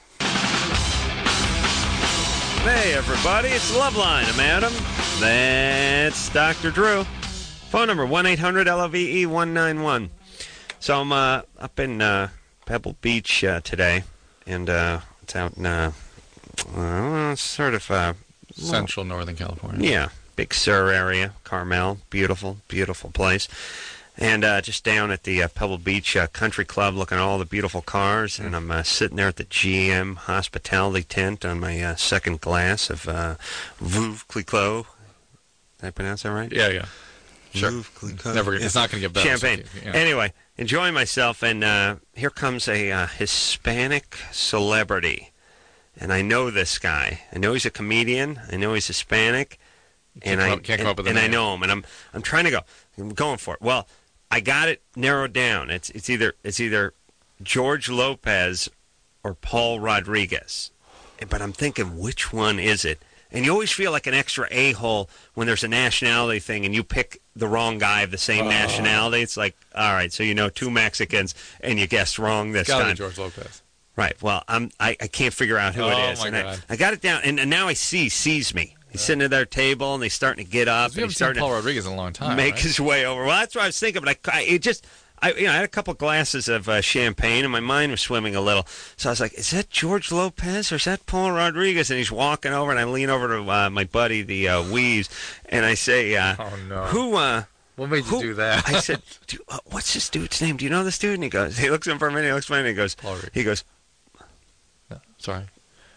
Hey, everybody, it's Loveline. I'm Adam. That's Dr. Drew. Phone number, 1-800-LOVE-191. So I'm up in Pebble Beach today, and it's out in sort of... Central Northern California. Yeah, Big Sur area, Carmel. Beautiful, beautiful place. And just down at the Pebble Beach Country Club looking at all the beautiful cars. And I'm sitting there at the GM hospitality tent on my second glass of Veuve Clicquot. Did I pronounce that right? Yeah. Sure. Veuve Clicquot. Never, it's not going to get better. Champagne. Yeah. Anyway, enjoying myself. And here comes a Hispanic celebrity. And I know this guy. I know he's a comedian. I know he's Hispanic. And I know him. And I'm trying to go. I'm going for it. Well, I got it narrowed down. It's either George Lopez or Paul Rodriguez. But I'm thinking, which one is it? And you always feel like an extra a-hole when there's a nationality thing and you pick the wrong guy of the same nationality. It's like, all right, so you know two Mexicans and you guessed wrong this time. It's George Lopez. Right. Well, I can't figure out who it is. Oh, my God. I got it down, and now I sees me. He's sitting at their table, and they're starting to get up. We haven't seen Paul Rodriguez in a long time. Make his way over. Well, that's what I was thinking, but I had a couple glasses of champagne, and my mind was swimming a little. So I was like, is that George Lopez, or is that Paul Rodriguez? And he's walking over, and I lean over to my buddy, the Weaves, and I say, oh, no. Who... What made you do that? I said, what's this dude's name? Do you know this dude? And he looks at him for a minute, he looks at me, and he goes, sorry.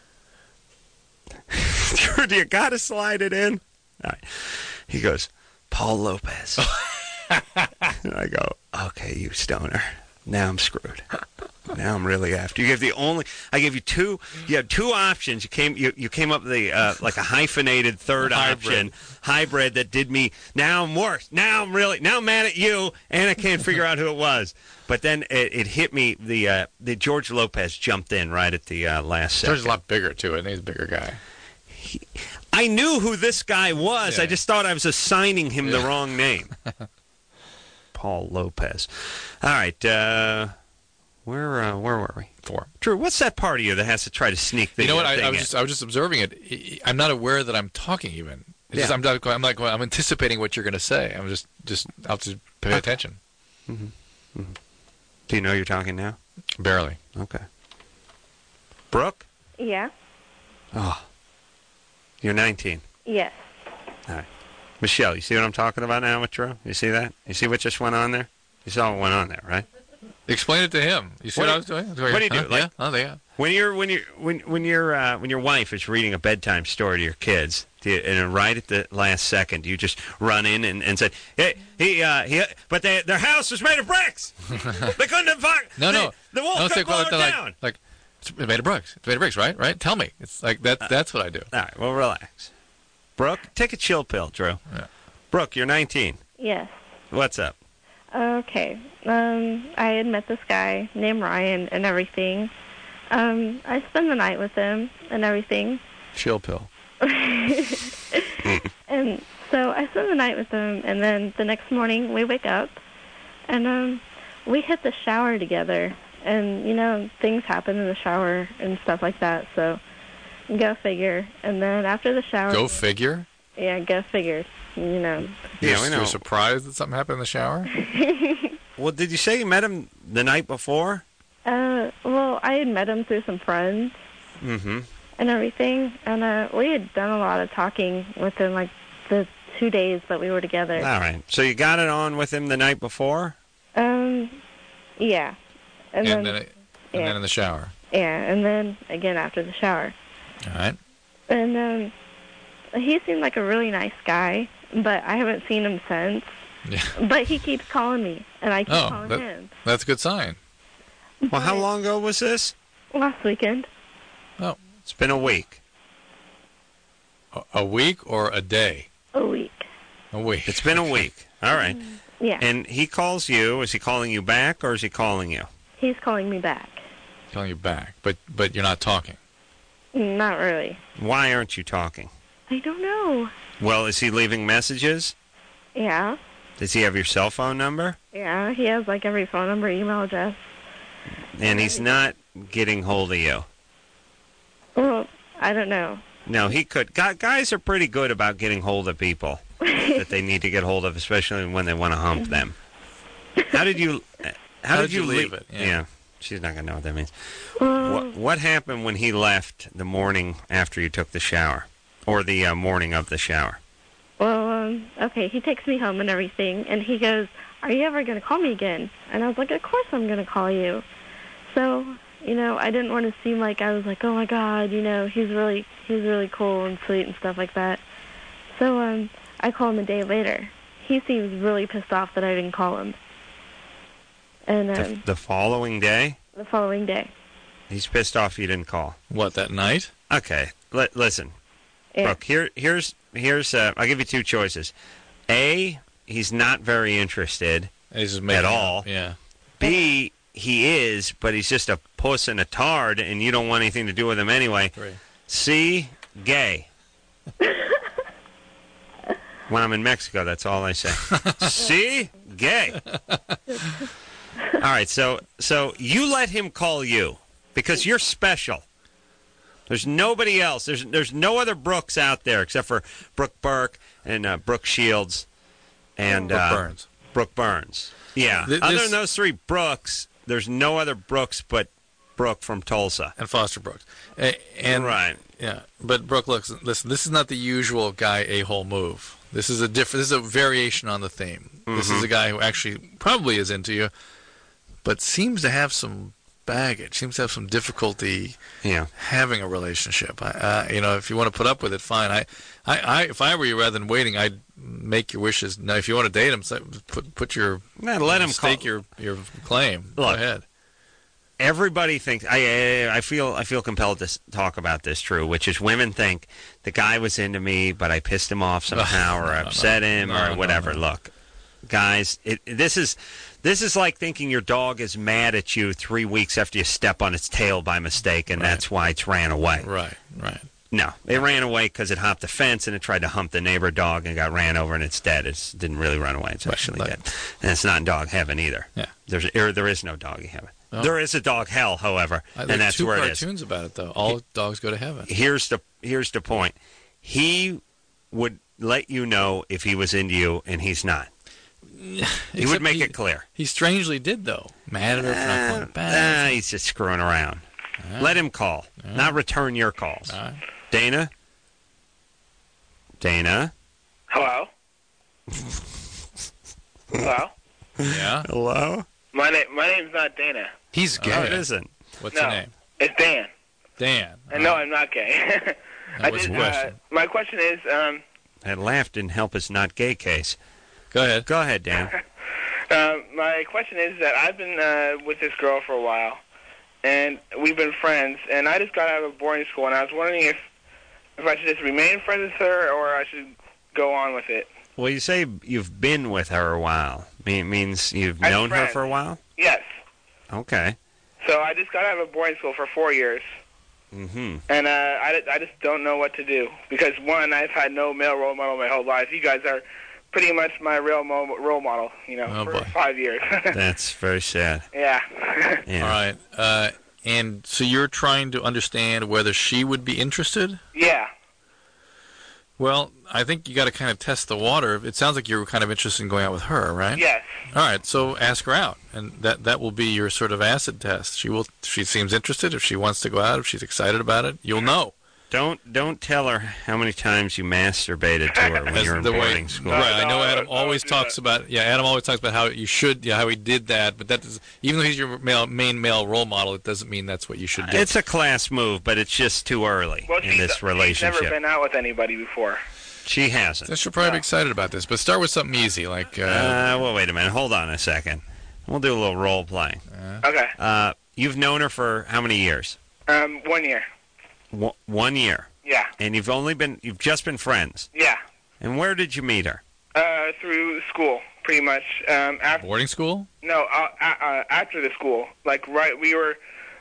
Dude, you got to slide it in. All right. He goes, Paul Lopez. And I go, okay, you stoner. Now I'm screwed. Now I'm really after you. I gave you two. You had two options. You came up with like a hyphenated third option, hybrid that did me. Now I'm worse. Now I'm mad at you, and I can't figure out who it was. But then it hit me. The George Lopez jumped in right at the last second. George's a lot bigger too, and he's a bigger guy. I knew who this guy was. Yeah. I just thought I was assigning him the wrong name. Paul Lopez. All right. Where were we? 4. Drew, what's that part of you that has to try to sneak the You know what? I was just observing it. I'm not aware that I'm talking even. It's just, I'm anticipating what you're going to say. I'm just I'll have to pay attention. Mm-hmm. Mm-hmm. Do you know you're talking now? Barely. Okay. Brooke? Yeah. Oh. You're 19. Yes. All right. Michelle, you see what I'm talking about now with Drew? You see that? You see what just went on there? You saw what went on there, right? Explain it to him. You see what I was doing? What do you do? Huh? Like, yeah. When your wife is reading a bedtime story to your kids, and right at the last second, you just run in and say, but their house was made of bricks. They couldn't have fucked. No. The wolf could blow it down. Like, it's made of bricks. It's made of bricks, right? Right? Tell me. It's like that. That's what I do. All right. Well, relax. Brooke, take a chill pill, Drew. Yeah. Brooke, you're 19. Yes. What's up? Okay. I had met this guy named Ryan and everything. I spent the night with him and everything. Chill pill. And so I spent the night with him, and then the next morning we wake up, and we hit the shower together. And, things happen in the shower and stuff like that, so go figure. And then after the shower... Go figure? Yeah, go figure. Yeah, we know. You're surprised that something happened in the shower? Well, did you say you met him the night before? Well, I had met him through some friends. Mm-hmm. And everything. And we had done a lot of talking within, like, the 2 days that we were together. All right. So you got it on with him the night before? Yeah. And then in the shower? Yeah, and then again after the shower. All right. And he seemed like a really nice guy, but I haven't seen him since. Yeah. But he keeps calling me, and I keep calling him. That's a good sign. Well, how long ago was this? Last weekend. Oh. It's been a week. A week or a day? A week. A week. It's been a week. All right. Yeah. And he calls you. Is he calling you back, or is he calling you? He's calling me back. Calling you back, but you're not talking. Not really. Why aren't you talking? I don't know. Well, is he leaving messages? Yeah. Does he have your cell phone number? Yeah, he has like every phone number, email address. And he's not getting hold of you? Well, I don't know. No, he could. Guys are pretty good about getting hold of people that they need to get hold of, especially when they want to hump them. How did you leave it? Yeah. She's not going to know what that means. What happened when he left the morning after you took the shower? Or the morning of the shower? Well, okay, he takes me home and everything, and he goes, "Are you ever going to call me again?" And I was like, "Of course I'm going to call you." So, I didn't want to seem like I was like, "Oh my God, he's really cool and sweet and stuff like that." So, I call him a day later. He seems really pissed off that I didn't call him. And the following day? The following day. He's pissed off you didn't call. What, that night? Okay, listen. Yeah. Brooke, here's I'll give you two choices. A, he's not very interested at all. Yeah. B, he is, but he's just a puss and a tard, and you don't want anything to do with him anyway. Right. C, gay. When I'm in Mexico, that's all I say. C, gay. All right, so you let him call you because you're special. There's nobody else. There's no other Brooks out there except for Brooke Burke and Brooke Shields and Brooke Burns. Yeah. Other than those three Brooks, there's no other Brooks but Brooke from Tulsa and Foster Brooks. And right. Yeah, but Brooke, listen. This is not the usual guy a-hole move. This is this is a variation on the theme. Mm-hmm. This is a guy who actually probably is into you, but seems to have some baggage, seems to have some difficulty having a relationship. If you want to put up with it, fine. If I were you, rather than waiting, I'd make your wishes. Now, if you want to date him, put your let him stake your claim. Look, go ahead. Everybody thinks I feel compelled to talk about this, True, which is women think the guy was into me, but I pissed him off somehow or upset him or whatever. No. Look, guys, this is like thinking your dog is mad at you 3 weeks after you step on its tail by mistake, and that's why it's ran away. Right. No, it ran away because it hopped the fence and it tried to hump the neighbor dog and got ran over and it's dead. It didn't really run away. It's actually dead. And it's not in dog heaven either. Yeah. There is no doggy heaven. Oh. There is a dog hell, however, and that's where it is. Two cartoons about it, though. All dogs go to heaven. Here's the point. He would let you know if he was into you, and he's not. He would make it clear. He strangely did, though. Mad at her for not calling back. He's just screwing around. Let him call, not return your calls. Dana? Hello? Hello? Yeah? Hello? My name's not Dana. He's gay. Oh, it isn't. What's your name? It's Dan. Dan. And no, I'm not gay. That was a question. My question is... That laugh didn't help his not gay case. Go ahead. Go ahead, Dan. My question is that I've been with this girl for a while, and we've been friends, and I just got out of boarding school, and I was wondering if I should just remain friends with her or I should go on with it. Well, you say you've been with her a while. Means you've known her for a while? Yes. Okay. So I just got out of boarding school for 4 years. Mm-hmm. And I just don't know what to do. Because, one, I've had no male role model my whole life. You guys are pretty much my real role model, for 5 years. That's very sad. Yeah. Yeah. All right. And so you're trying to understand whether she would be interested? Yeah. Well, I think you got to kind of test the water. It sounds like you're kind of interested in going out with her, right? Yes. All right, so ask her out, and that will be your sort of acid test. She seems interested. If she wants to go out, if she's excited about it, you'll know. Don't tell her how many times you masturbated to her when you were in boarding school. Right, I know Adam always talks about. Yeah, Adam always talks about how you should. Yeah, how he did that. But that does, even though he's your main male role model, it doesn't mean that's what you should do. It's a class move, but it's just too early in this relationship. She's never been out with anybody before. She hasn't. So she'll probably be excited about this. But start with something easy, like. Well, wait a minute. Hold on a second. We'll do a little role playing. Okay. You've known her for how many years? 1 year. 1 year. Yeah. And you've just been friends. Yeah. And where did you meet her? Through school, pretty much. Boarding school? No, after the school. Like, right, we were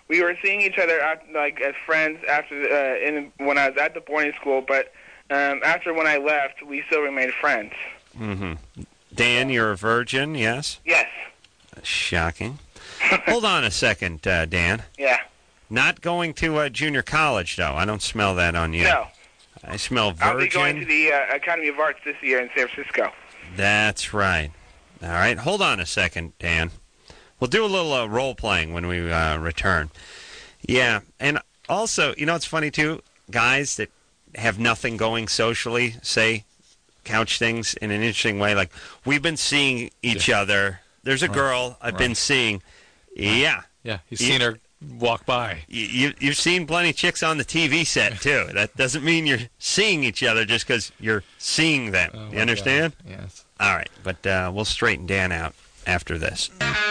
we were seeing each other as friends after when I was at the boarding school, but after when I left, we still remained friends. Mm-hmm. Dan, you're a virgin, yes? Yes. Shocking. Hold on a second, Dan. Yeah. Not going to junior college, though. I don't smell that on you. No. I smell virgin. I'll be going to the Academy of Arts this year in San Francisco. That's right. All right. Hold on a second, Dan. We'll do a little role-playing when we return. Yeah. And also, you know, it's funny, too, guys that have nothing going socially say couch things in an interesting way. Like, we've been seeing each other. There's a girl I've been seeing. Yeah. Yeah, you've seen her walk by. You've seen plenty of chicks on the TV set, too. That doesn't mean you're seeing each other just because you're seeing them. You understand? God. Yes. All right, but we'll straighten Dan out after this.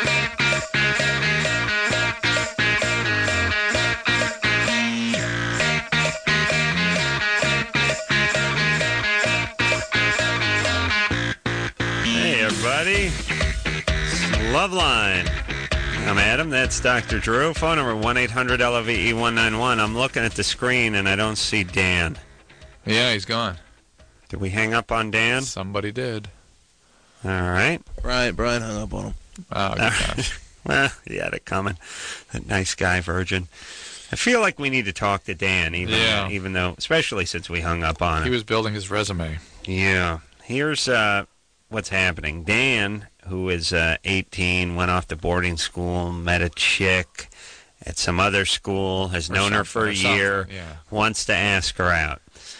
Hey, everybody. Loveline. I'm Adam. That's Dr. Drew. Phone number 1-800-LOVE-191. I'm looking at the screen, and I don't see Dan. Yeah, he's gone. Did we hang up on Dan? Somebody did. All right. Brian hung up on him. Oh, good gosh. Well, he had it coming. That nice guy, virgin. I feel like we need to talk to Dan, even though, especially since we hung up on him. He was building his resume. Yeah. Here's what's happening. Dan, who is 18, went off to boarding school, met a chick at some other school, has known her for a year, wants to ask her out.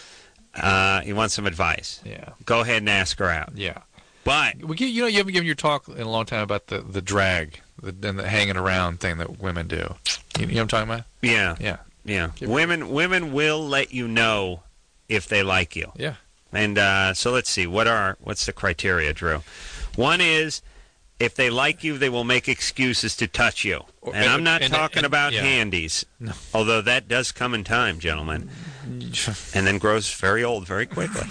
He wants some advice. Yeah. Go ahead and ask her out. Yeah. But you haven't given your talk in a long time about the drag and the hanging around thing that women do. You know what I'm talking about? Yeah. Women will let you know if they like you. Yeah. And so let's see. What's the criteria, Drew? One is if they like you, they will make excuses to touch you. And I'm not talking about handies, although that does come in time, gentlemen, and then grows very old very quickly.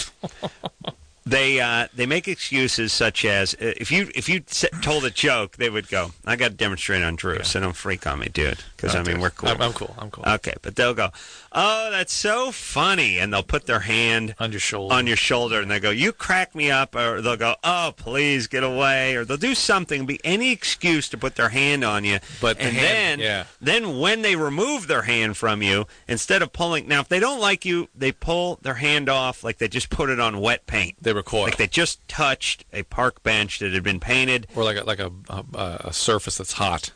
They make excuses such as if you told a joke, they would go, "I got to demonstrate on Drew, so don't freak on me, dude." Because we're cool. I'm cool. Okay, but they'll go, "Oh, that's so funny," and they'll put their hand on your shoulder, and they go, "You crack me up," or they'll go, "Oh, please get away," or they'll do something, be any excuse to put their hand on you. But then when they remove their hand from you, instead of pulling, now if they don't like you, they pull their hand off like they just put it on wet paint. They recoil. Like they just touched a park bench that had been painted. Or like a surface that's hot.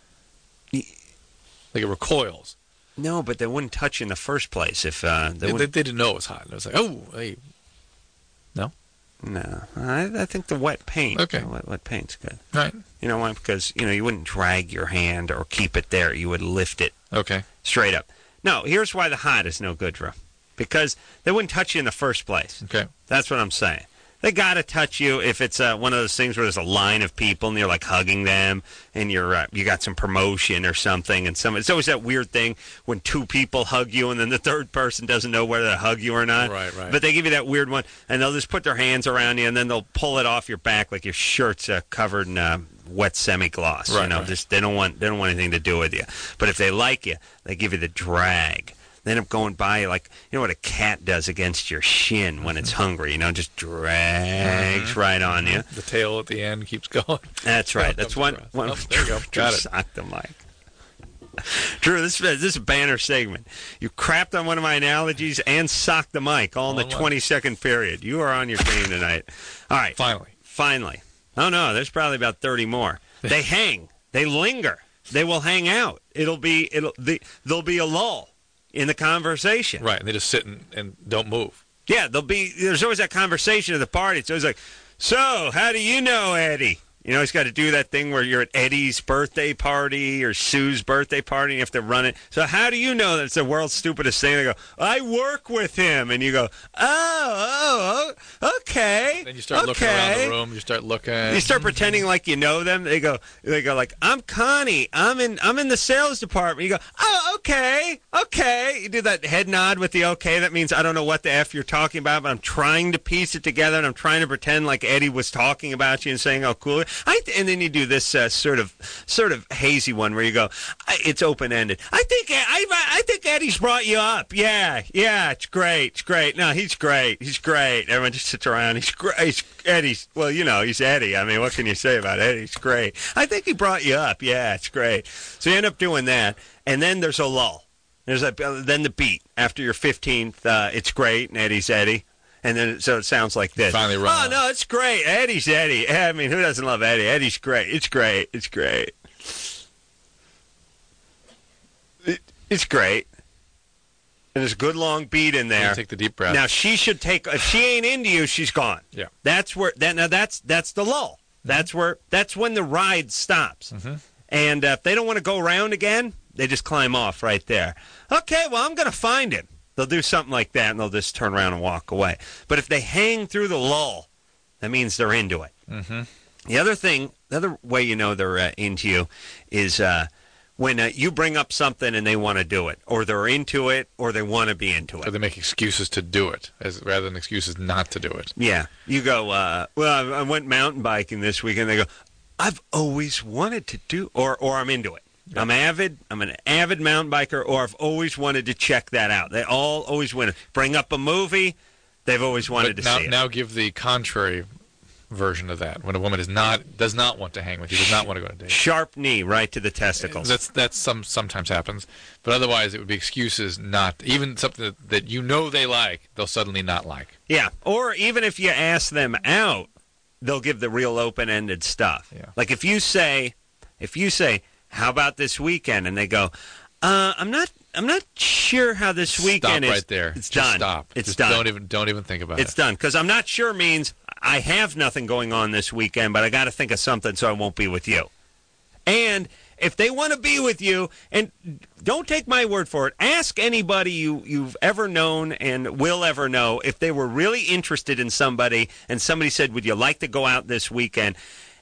Like it recoils. No, but they wouldn't touch you in the first place if they didn't know it was hot. It was like, oh, hey. No? No. I think the wet paint. Okay. Wet paint's good. Right. You know why? Because, you wouldn't drag your hand or keep it there. You would lift it. Okay. Straight up. No, here's why the hot is no good, Drew. Because they wouldn't touch you in the first place. Okay. That's what I'm saying. They got to touch you if it's one of those things where there's a line of people and you're like hugging them and you got some promotion or something. And it's always that weird thing when two people hug you and then the third person doesn't know whether to hug you or not. Right. But they give you that weird one and they'll just put their hands around you and then they'll pull it off your back like your shirt's covered in wet semi-gloss. Right, Just they don't want anything to do with you. But if they like you, they give you the drag. They end up going by like, what a cat does against your shin when it's hungry, just drags right on you. The tail at the end keeps going. That's right. That's one. There you go. Got it. Sock the mic. Drew, this is a banner segment. You crapped on one of my analogies and socked the mic all in the 20-second period. You are on your game tonight. All right. Finally. Oh, no, there's probably about 30 more. They hang. They linger. They will hang out. There'll be a lull in the conversation. Right, and they just sit and don't move. Yeah, there's always that conversation at the party. It's always like, so, how do you know Eddie? He's got to do that thing where you're at Eddie's birthday party or Sue's birthday party and you have to run it. So how do you know that's the world's stupidest thing? They go, I work with him. And you go, oh, okay. Then you start looking around the room. You start looking. You start pretending like you know them. They go like, I'm Connie. I'm in the sales department. You go, oh, okay. You do that head nod with the okay. That means I don't know what the F you're talking about, but I'm trying to piece it together and I'm trying to pretend like Eddie was talking about you and saying, oh, cool. And then you do this sort of hazy one where you go, it's open-ended. I think Eddie's brought you up. Yeah, it's great. No, he's great. Everyone just sits around. He's great. Eddie's, well, he's Eddie. I mean, what can you say about Eddie? He's great. I think he brought you up. Yeah, it's great. So you end up doing that, and then there's a lull. Then the beat after your 15th. It's great, and Eddie's Eddie. And then so it sounds like this. Finally run. No, it's great. Eddie's Eddie. I mean, who doesn't love Eddie? Eddie's great. It's great. It's great. It's great. And there's a good long beat in there. Take the deep breath. Now she should take. If she ain't into you, she's gone. Yeah. That's where. That's the lull. Mm-hmm. That's when the ride stops. Mm-hmm. And if they don't want to go around again, they just climb off right there. Okay, well, I'm going to find him. They'll do something like that, and they'll just turn around and walk away. But if they hang through the lull, that means they're into it. Mm-hmm. The other way you know they're into you is when you bring up something and they want to do it, or they're into it, or they want to be into it. Or they make excuses to do it, rather than excuses not to do it. Yeah. You go, well, I went mountain biking this weekend. They go, I've always wanted to do, or I'm into it. Yeah. I'm an avid mountain biker, or I've always wanted to check that out. They all always want to bring up a movie. They've always wanted to see it. Now give the contrary version of that. When a woman does not want to hang with you, does not want to go on a date. Sharp knee right to the testicles. That's sometimes happens, but otherwise it would be excuses not, even something that they like, they'll suddenly not like. Yeah, or even if you ask them out, they'll give the real open-ended stuff. Yeah. Like if you say, how about this weekend? And they go, I'm not sure how this weekend is. Stop right there. It's Just done. Stop. It's Just done. Don't even think about it. It's done. Because I'm not sure means I have nothing going on this weekend, but I got to think of something so I won't be with you. And if they want to be with you, and don't take my word for it, ask anybody you've ever known and will ever know if they were really interested in somebody and somebody said, would you like to go out this weekend?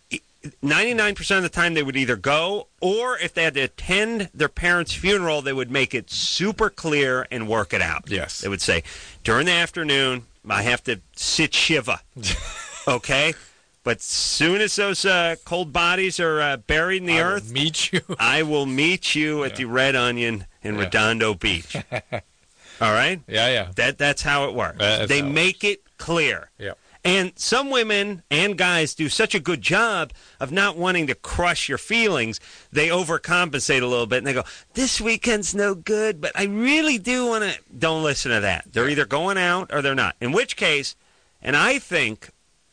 99% of the time they would either go, or if they had to attend their parents' funeral, they would make it super clear and work it out. Yes. They would say, during the afternoon, I have to sit Shiva. Okay? But soon as those cold bodies are buried in the earth, I will meet you at the Red Onion in Redondo Beach. All right? Yeah. That's how it works. They make it clear. Yeah. And some women and guys do such a good job of not wanting to crush your feelings, they overcompensate a little bit, and they go, this weekend's no good, but I really do want to. Don't listen to that. They're either going out or they're not. In which case, and I think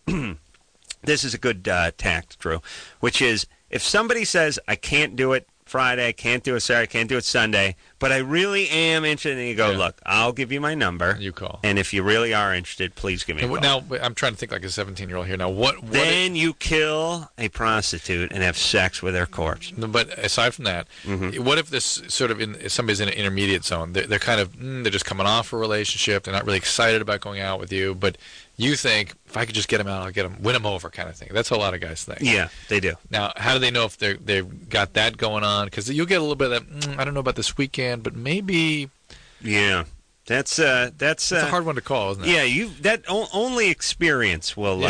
this is a good tact, Drew, which is if somebody says, I can't do it Friday, I can't do it Saturday, I can't do it Sunday, but I really am interested, and you go, look, I'll give you my number. You call. And if you really are interested, please give me a call. Now, I'm trying to think like a 17-year-old here. Now, then you kill a prostitute and have sex with her corpse. No, but aside from that, what if this sort of somebody's in an intermediate zone? They're kind of, they're just coming off a relationship. They're not really excited about going out with you, but you think, if I could just get him out, I'll get him, win him over kind of thing. That's what a lot of guys think. Yeah, they do. Now, how do they know if they've got that going on? Because you'll get a little bit of that, I don't know about this weekend, but maybe. Yeah. That's a hard one to call, isn't it? Yeah, only experience will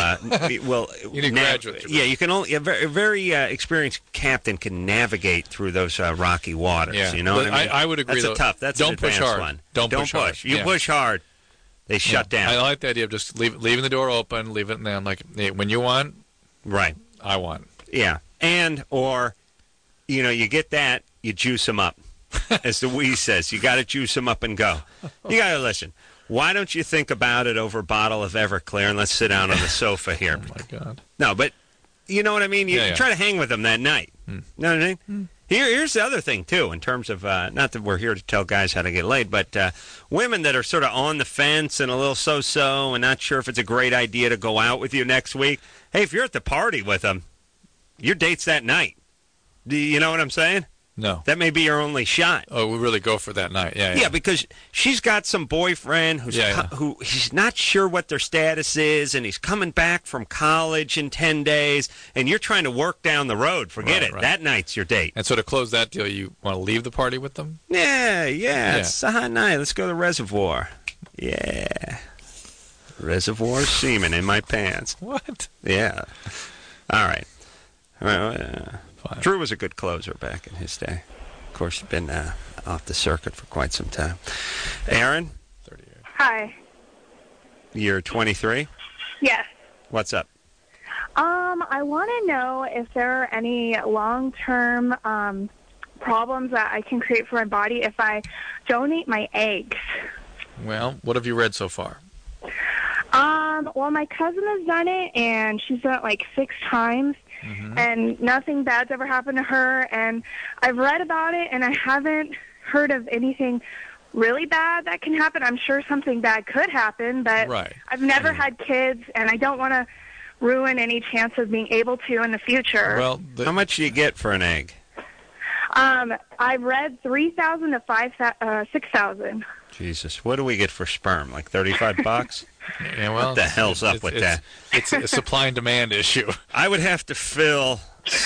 you need graduates. Yeah, you can only a very experienced captain can navigate through those rocky waters. Yeah. You know, but what I mean? I would agree. That's don't an push advanced hard. one. Don't push hard. You push hard, they shut down. I like the idea of just leaving the door open, leave it, and then I'm like, hey, when you want, right? I want. Yeah, or you get that, you juice them up. As the Wee says, you got to juice them up and go. You got to listen. Why don't you think about it over a bottle of Everclear and let's sit down on the sofa here? Oh, my God. No, but you know what I mean? You try to hang with them that night. You know what I mean? Here's the other thing, too, in terms of, not that we're here to tell guys how to get laid, but women that are sort of on the fence and a little so-so and not sure if it's a great idea to go out with you next week. Hey, if you're at the party with them, your date's that night. Do you know what I'm saying? No. That may be your only shot. Oh, we really go for that night. Yeah. Yeah, because she's got some boyfriend who he's not sure what their status is, and he's coming back from college in 10 days, and you're trying to work down the road. Forget it. Right. That night's your date. And so to close that deal, you want to leave the party with them? Yeah. It's a hot night. Let's go to the reservoir. Yeah. Reservoir semen in my pants. What? Yeah. All right. Drew was a good closer back in his day. Of course, he's been off the circuit for quite some time. Aaron? Hi. You're 23? Yes. What's up? I want to know if there are any long-term problems that I can create for my body if I donate my eggs. Well, what have you read so far? Well, my cousin has done it, and she's done it like 6 times, and nothing bad's ever happened to her. And I've read about it, and I haven't heard of anything really bad that can happen. I'm sure something bad could happen, but I've never had kids, and I don't want to ruin any chance of being able to in the future. Well, how much do you get for an egg? I've read 3,000 to 6,000. Jesus, what do we get for sperm? Like $35? Yeah, well, what the hell's up with that? It's a supply and demand issue. I would have to fill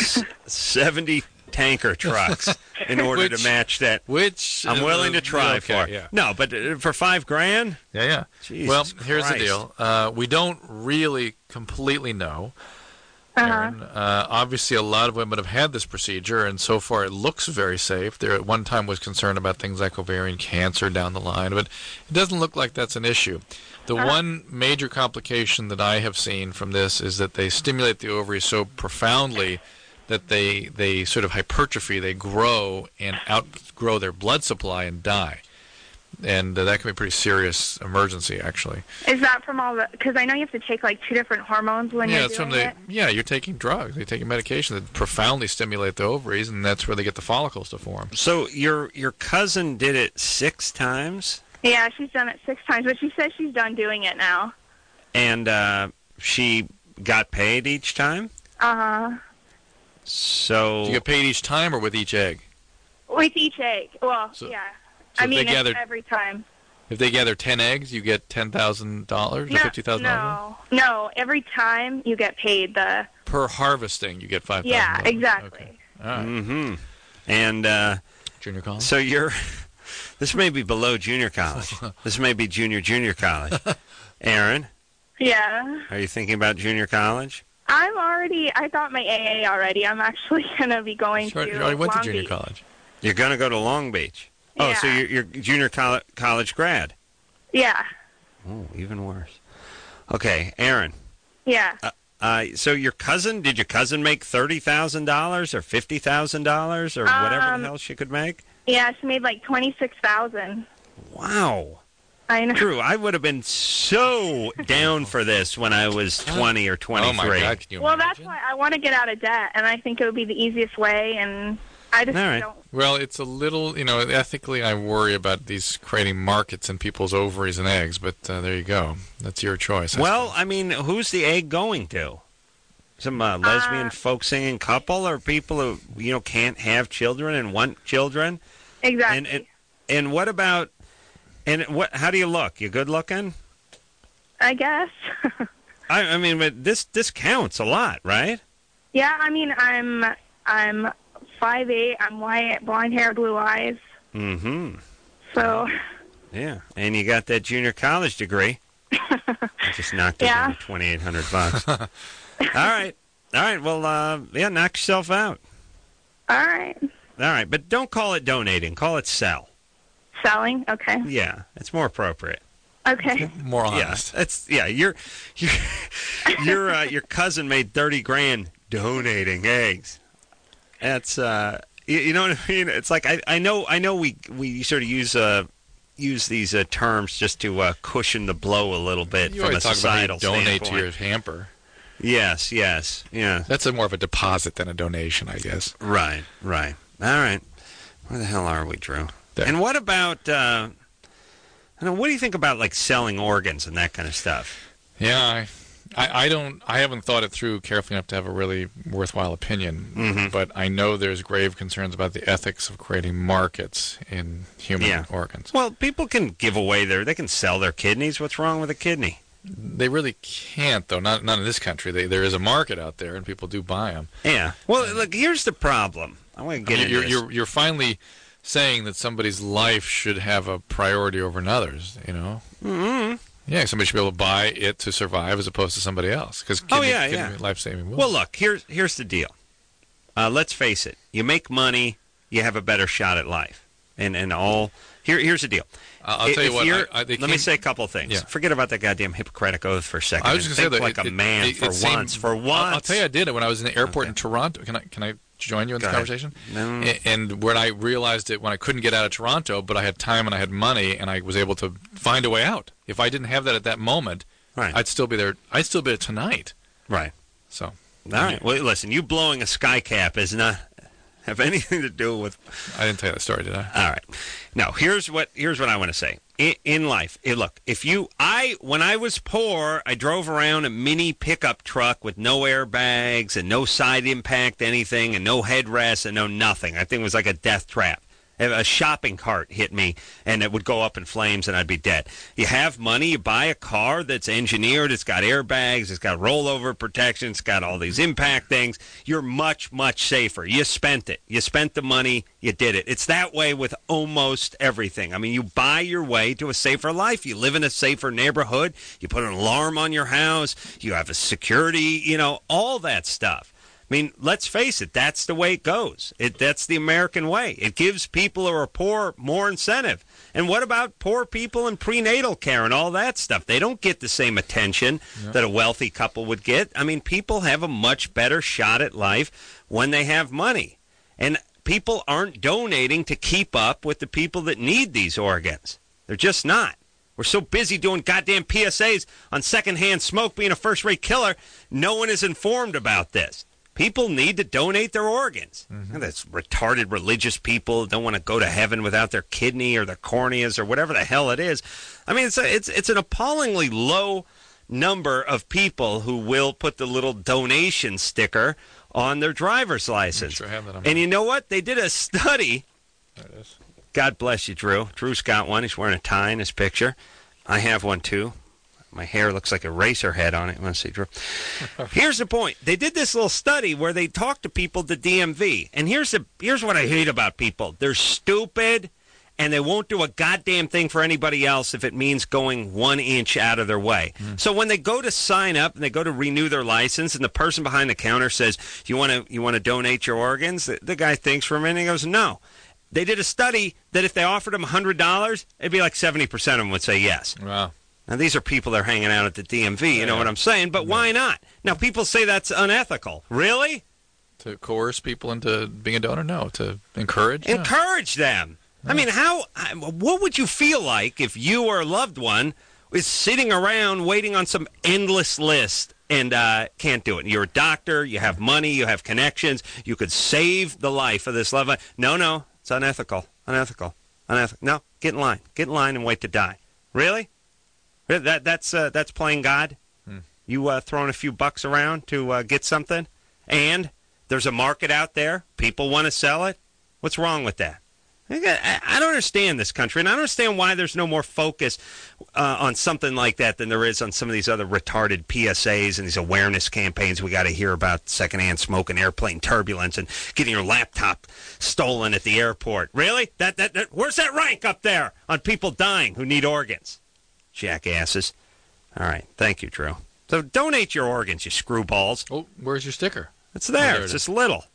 70 tanker trucks in order to match that. Which I'm willing to try for. Yeah. No, but for $5,000? Yeah. Jesus well, Christ. Here's the deal. We don't really completely know. Aaron. Obviously, a lot of women have had this procedure, and so far it looks very safe. There at one time was concern about things like ovarian cancer down the line, but it doesn't look like that's an issue. The one major complication that I have seen from this is that they stimulate the ovaries so profoundly that they sort of hypertrophy, they grow and outgrow their blood supply and die. And that can be a pretty serious emergency, actually. Is that from all the... Because I know you have to take, like, 2 different hormones when you're doing it. Yeah, you're taking drugs. You're taking medication that profoundly stimulate the ovaries, and that's where they get the follicles to form. So your cousin did it 6 times? Yeah, she's done it 6 times, but she says she's done doing it now. And she got paid each time? Uh-huh. So... Do you get paid each time or with each egg? With each egg. Well, yeah. So I mean, it's every time. If they gather 10 eggs, you get $10,000 or $50,000? No, every time you get paid the... Per harvesting, you get $5,000. Yeah, exactly. Okay. All right. Mm-hmm. And... junior college? So you're... This may be below junior college. This may be junior college. Aaron? Yeah? Are you thinking about junior college? I got my AA already. I'm actually going to be going to You already went to Long junior Beach. college. You're going to go to Long Beach? Yeah. Oh, so you're junior college grad? Yeah. Oh, even worse. Okay, Aaron. Yeah. So did your cousin make $30,000 or $50,000 or whatever the hell she could make? Yeah, she made like $26,000. Wow. I know. Drew, I would have been so down for this when I was 20 or 23. Oh, my God. Can you Well, imagine? that's why I want to get out of debt, and I think it would be the easiest way, and I just don't... Well, it's a little, ethically I worry about these creating markets in people's ovaries and eggs, but there you go. That's your choice. Well, I mean, who's the egg going to? Some lesbian folk singing couple or people who, can't have children and want children? Exactly. And what about... And how do you look? You good looking? I guess. I mean, but this counts a lot, right? Yeah, I mean, I'm 5'8", I'm white, blonde hair, blue eyes. Mm-hmm. So. Yeah, and you got that junior college degree. I just knocked it down to $2,800. All right. Well, knock yourself out. All right. But don't call it donating. Call it sell. Selling? Okay. Yeah, it's more appropriate. Okay. More honest. Your cousin made $30,000 donating eggs. That's you know what I mean? It's like I know we sort of use these terms just to cushion the blow a little bit from a societal standpoint. Donate to your hamper. Yes, yeah. That's more of a deposit than a donation, I guess. Right. All right. Where the hell are we, Drew? There. And what about, what do you think about, like, selling organs and that kind of stuff? Yeah, I haven't thought it through carefully enough to have a really worthwhile opinion, but I know there's grave concerns about the ethics of creating markets in human organs. Well, people can give away they can sell their kidneys. What's wrong with a kidney? They really can't, though. Not in this country. There is a market out there, and people do buy them. Yeah. Well, look, here's the problem. I want to get into this. You're finally saying that somebody's life should have a priority over another's, Mm-hmm. Yeah, somebody should be able to buy it to survive as opposed to somebody else. Because life-saving will. Well, look, here's the deal. let's face it. You make money, you have a better shot at life. And all. Here's the deal. I'll tell you what. Let me say a couple of things. Yeah. Forget about that goddamn Hippocratic Oath for a second. I was just going to to say like a man for once. For once. I'll tell you, I did it when I was in the airport in Toronto. Can I join you in this conversation? No. And when I realized it, when I couldn't get out of Toronto, but I had time and I had money, and I was able to find a way out. If I didn't have that at that moment, I'd still be there. I'd still be there tonight. Right. So. All right. Well, listen. You blowing a sky cap is not have anything to do with. I didn't tell you that story, did I? All right. No. Here's what I want to say. In life, look. When I was poor, I drove around a mini pickup truck with no airbags and no side impact anything and no headrest and no nothing. I think it was like a death trap. A shopping cart hit me, and it would go up in flames, and I'd be dead. You have money, you buy a car that's engineered, it's got airbags, it's got rollover protection, it's got all these impact things. You're much, much safer. You spent it. You spent the money, you did it. It's that way with almost everything. I mean, you buy your way to a safer life. You live in a safer neighborhood. You put an alarm on your house. You have a security, all that stuff. I mean, let's face it, that's the way it goes. That's the American way. It gives people who are poor more incentive. And what about poor people in prenatal care and all that stuff? They don't get the same attention that a wealthy couple would get. I mean, people have a much better shot at life when they have money. And people aren't donating to keep up with the people that need these organs. They're just not. We're so busy doing goddamn PSAs on secondhand smoke being a first-rate killer, no one is informed about this. People need to donate their organs. Mm-hmm. That's retarded religious people don't want to go to heaven without their kidney or their corneas or whatever the hell it is. I mean, it's an appallingly low number of people who will put the little donation sticker on their driver's license. Sure have that. And you know what? They did a study. There it is. God bless you, Drew. Drew's got one. He's wearing a tie in his picture. I have one, too. My hair looks like a racer head on it. Let's see, Drew. Here's the point. They did this little study where they talked to people at the DMV. And here's what I hate about people. They're stupid, and they won't do a goddamn thing for anybody else if it means going 1 inch out of their way. So when they go to sign up and they go to renew their license, and the person behind the counter says, you want to donate your organs? The guy thinks for a minute and goes, no. They did a study that if they offered him $100, it'd be like 70% of them would say yes. Wow. Now, these are people that are hanging out at the DMV, you know what I'm saying? But why not? Now, people say that's unethical. Really? To coerce people into being a donor? No. To encourage? Encourage them. No. I mean, what would you feel like if you or a loved one is sitting around waiting on some endless list and can't do it? You're a doctor, you have money, you have connections, you could save the life of this loved one. No, it's unethical. Unethical. No, get in line. Get in line and wait to die. Really? That's playing God. You throwing a few bucks around to get something, and there's a market out there. People want to sell it. What's wrong with that? I don't understand this country, and I don't understand why there's no more focus on something like that than there is on some of these other retarded PSAs and these awareness campaigns we got to hear about secondhand smoke and airplane turbulence and getting your laptop stolen at the airport. Really? Where's that rank up there on people dying who need organs? Jackasses. All right. Thank you, Drew. So donate your organs, you screwballs. Oh, where's your sticker? It's there. It's just little.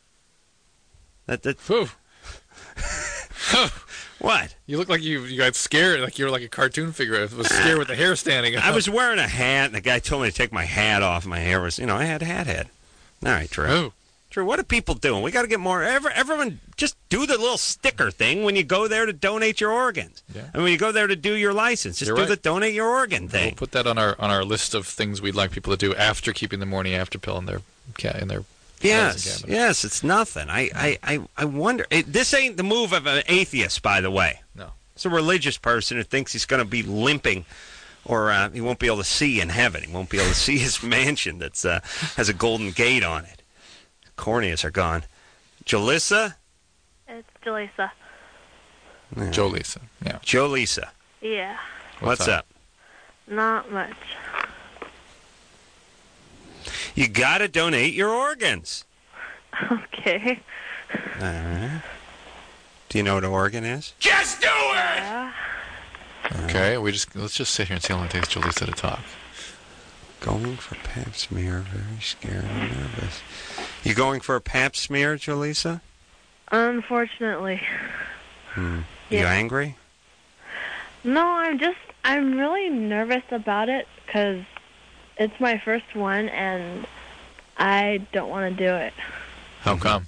What? You look like you got scared, like you were like a cartoon figure. I was scared with the hair standing up. I was wearing a hat, and the guy told me to take my hat off. My hair was, I had a hat head. All right, Drew. Oh. Drew, what are people doing? We got to get more. Everyone just do the little sticker thing when you go there to donate your organs. Yeah. And when you go there to do your license, just do the donate your organ thing. We'll put that on our list of things we'd like people to do after keeping the morning after pill in their Yes, it's nothing. I wonder. This ain't the move of an atheist, by the way. No. It's a religious person who thinks he's going to be limping, or he won't be able to see in heaven. He won't be able to see his mansion that's has a golden gate on it. Corneas are gone. Jalissa? It's Jalissa. Yeah. Jolisa. Yeah. Jolisa. Yeah. What's up? Not much. You got to donate your organs. Okay. All right. Do you know what an organ is? Just do it! Yeah. Okay, let's just sit here and see how long it takes Jolisa to talk. Going for pap smear, very scared and nervous. You going for a pap smear, Jaleesa? Unfortunately. You Yeah. angry? No, I'm really nervous about it because it's my first one and I don't want to do it. How come?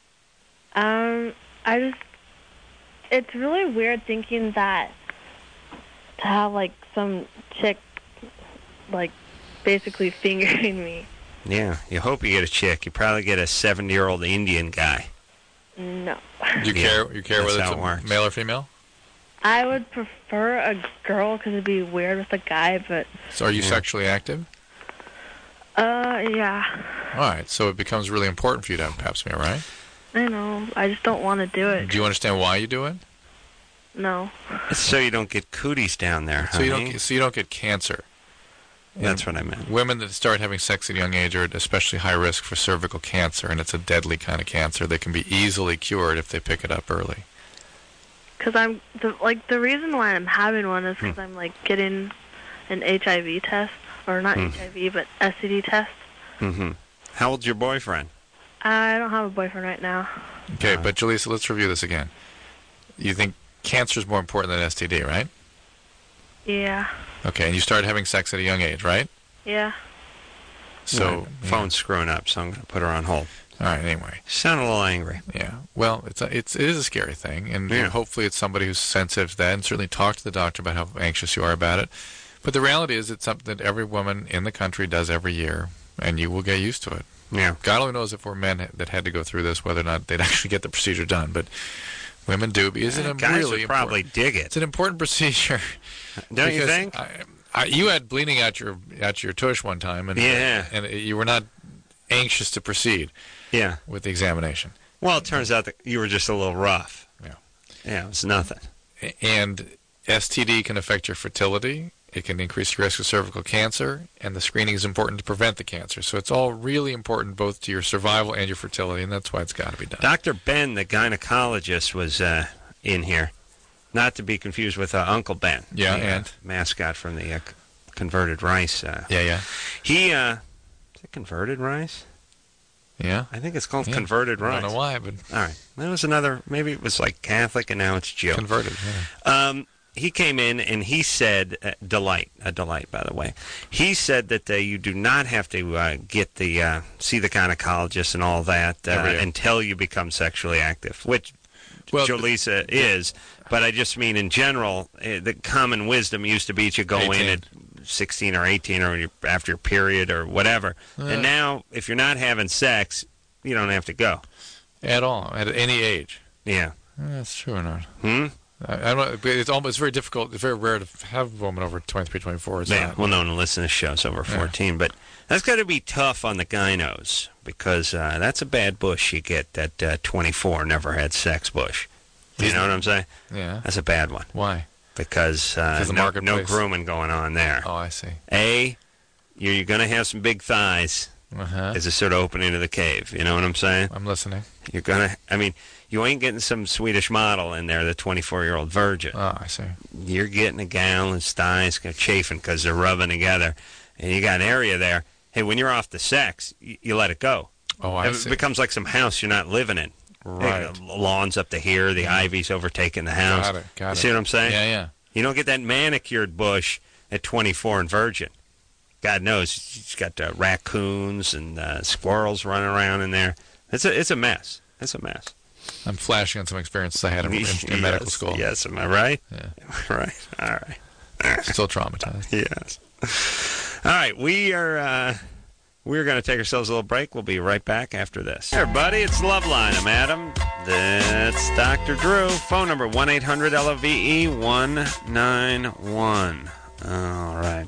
It's really weird thinking that to have, like, some chick, like, basically fingering me. Yeah, you hope you get a chick. You probably get a 70-year-old Indian guy. No. You care whether it's how it works. male or female? I would prefer a girl because it'd be weird with a guy, but... So are you sexually active? Yeah. All right, so it becomes really important for you to have a pap smear, right? I know. I just don't want to do it. Do you understand why you do it? No. It's so you don't get cooties down there, So honey. you don't get cancer. That's what I meant. Women that start having sex at a young age are at especially high risk for cervical cancer, and it's a deadly kind of cancer that can be easily cured if they pick it up early. Because the reason why I'm having one is because I'm, like, getting an HIV test. Or not HIV, but STD test. Mm-hmm. How old's your boyfriend? I don't have a boyfriend right now. Okay, but Jaleesa, let's review this again. You think cancer is more important than STD, right? Yeah. Okay, and you started having sex at a young age, right? Yeah. So phone's screwing up, so I'm going to put her on hold. All right. Anyway, sound a little angry. Yeah. Well, it is a scary thing, and hopefully it's somebody who's sensitive to that, and certainly talk to the doctor about how anxious you are about it. But the reality is, it's something that every woman in the country does every year, and you will get used to it. Yeah. God only knows if we're men that had to go through this, whether or not they'd actually get the procedure done. But women do. Isn't it guys really would probably important? dig it. It's an important procedure. Don't you think? You had bleeding out your tush one time, and and you were not anxious to proceed. Yeah. With the examination. Well, it turns out that you were just a little rough. Yeah. Yeah, it was nothing. And STD can affect your fertility. It can increase your risk of cervical cancer, and the screening is important to prevent the cancer. So it's all really important both to your survival and your fertility, and that's why it's got to be done. Dr. Ben, the gynecologist, was in here. Not to be confused with Uncle Ben. Yeah, the, and? mascot from the Converted Rice. Yeah. He, is it Converted Rice? Yeah. I think it's called Converted Rice. I don't know why, but... All right. There was another, maybe it was like Catholic, and now it's Jew. Converted, yeah. He came in and he said, a delight, by the way. He said that you do not have to get the see the gynecologist and all that until you become sexually active, which Jaleesa is. But I just mean in general, the common wisdom used to be that you go 18. In at 16 or 18 or after your period or whatever. And now, if you're not having sex, you don't have to go. At all, at any age. Yeah. That's true or not? I don't. It's very difficult. It's very rare to have a woman over 23, 24. Well, no one will listen to shows over 14, but that's got to be tough on the gynos because that's a bad bush you get. That 24 never had sex bush. You know what I'm saying? Yeah. That's a bad one. Why? Because no grooming going on there. Oh, I see. You're going to have some big thighs as a sort of opening to the cave. You know what I'm saying? I'm listening. You're going to. I mean. You ain't getting some Swedish model in there, the 24-year-old virgin. Oh, I see. You're getting a gal whose thighs chafing because they're rubbing together. And you got an area there. Hey, when you're off the sex, you let it go. Oh, I see. It becomes like some house you're not living in. Right. The lawn's up to here. The ivy's overtaking the house. Got it. You see what I'm saying? Yeah. You don't get that manicured bush at 24 and virgin. God knows. It's got raccoons and squirrels running around in there. It's a mess. It's a mess. I'm flashing on some experiences I had in medical school. Yes, am I right? Yeah. Right. All right. Still traumatized. Yes. All right, we're going to take ourselves a little break. We'll be right back after this. Hey, everybody, it's Loveline. I'm Adam. That's Dr. Drew. Phone number 1-800-LOVE-191. All right.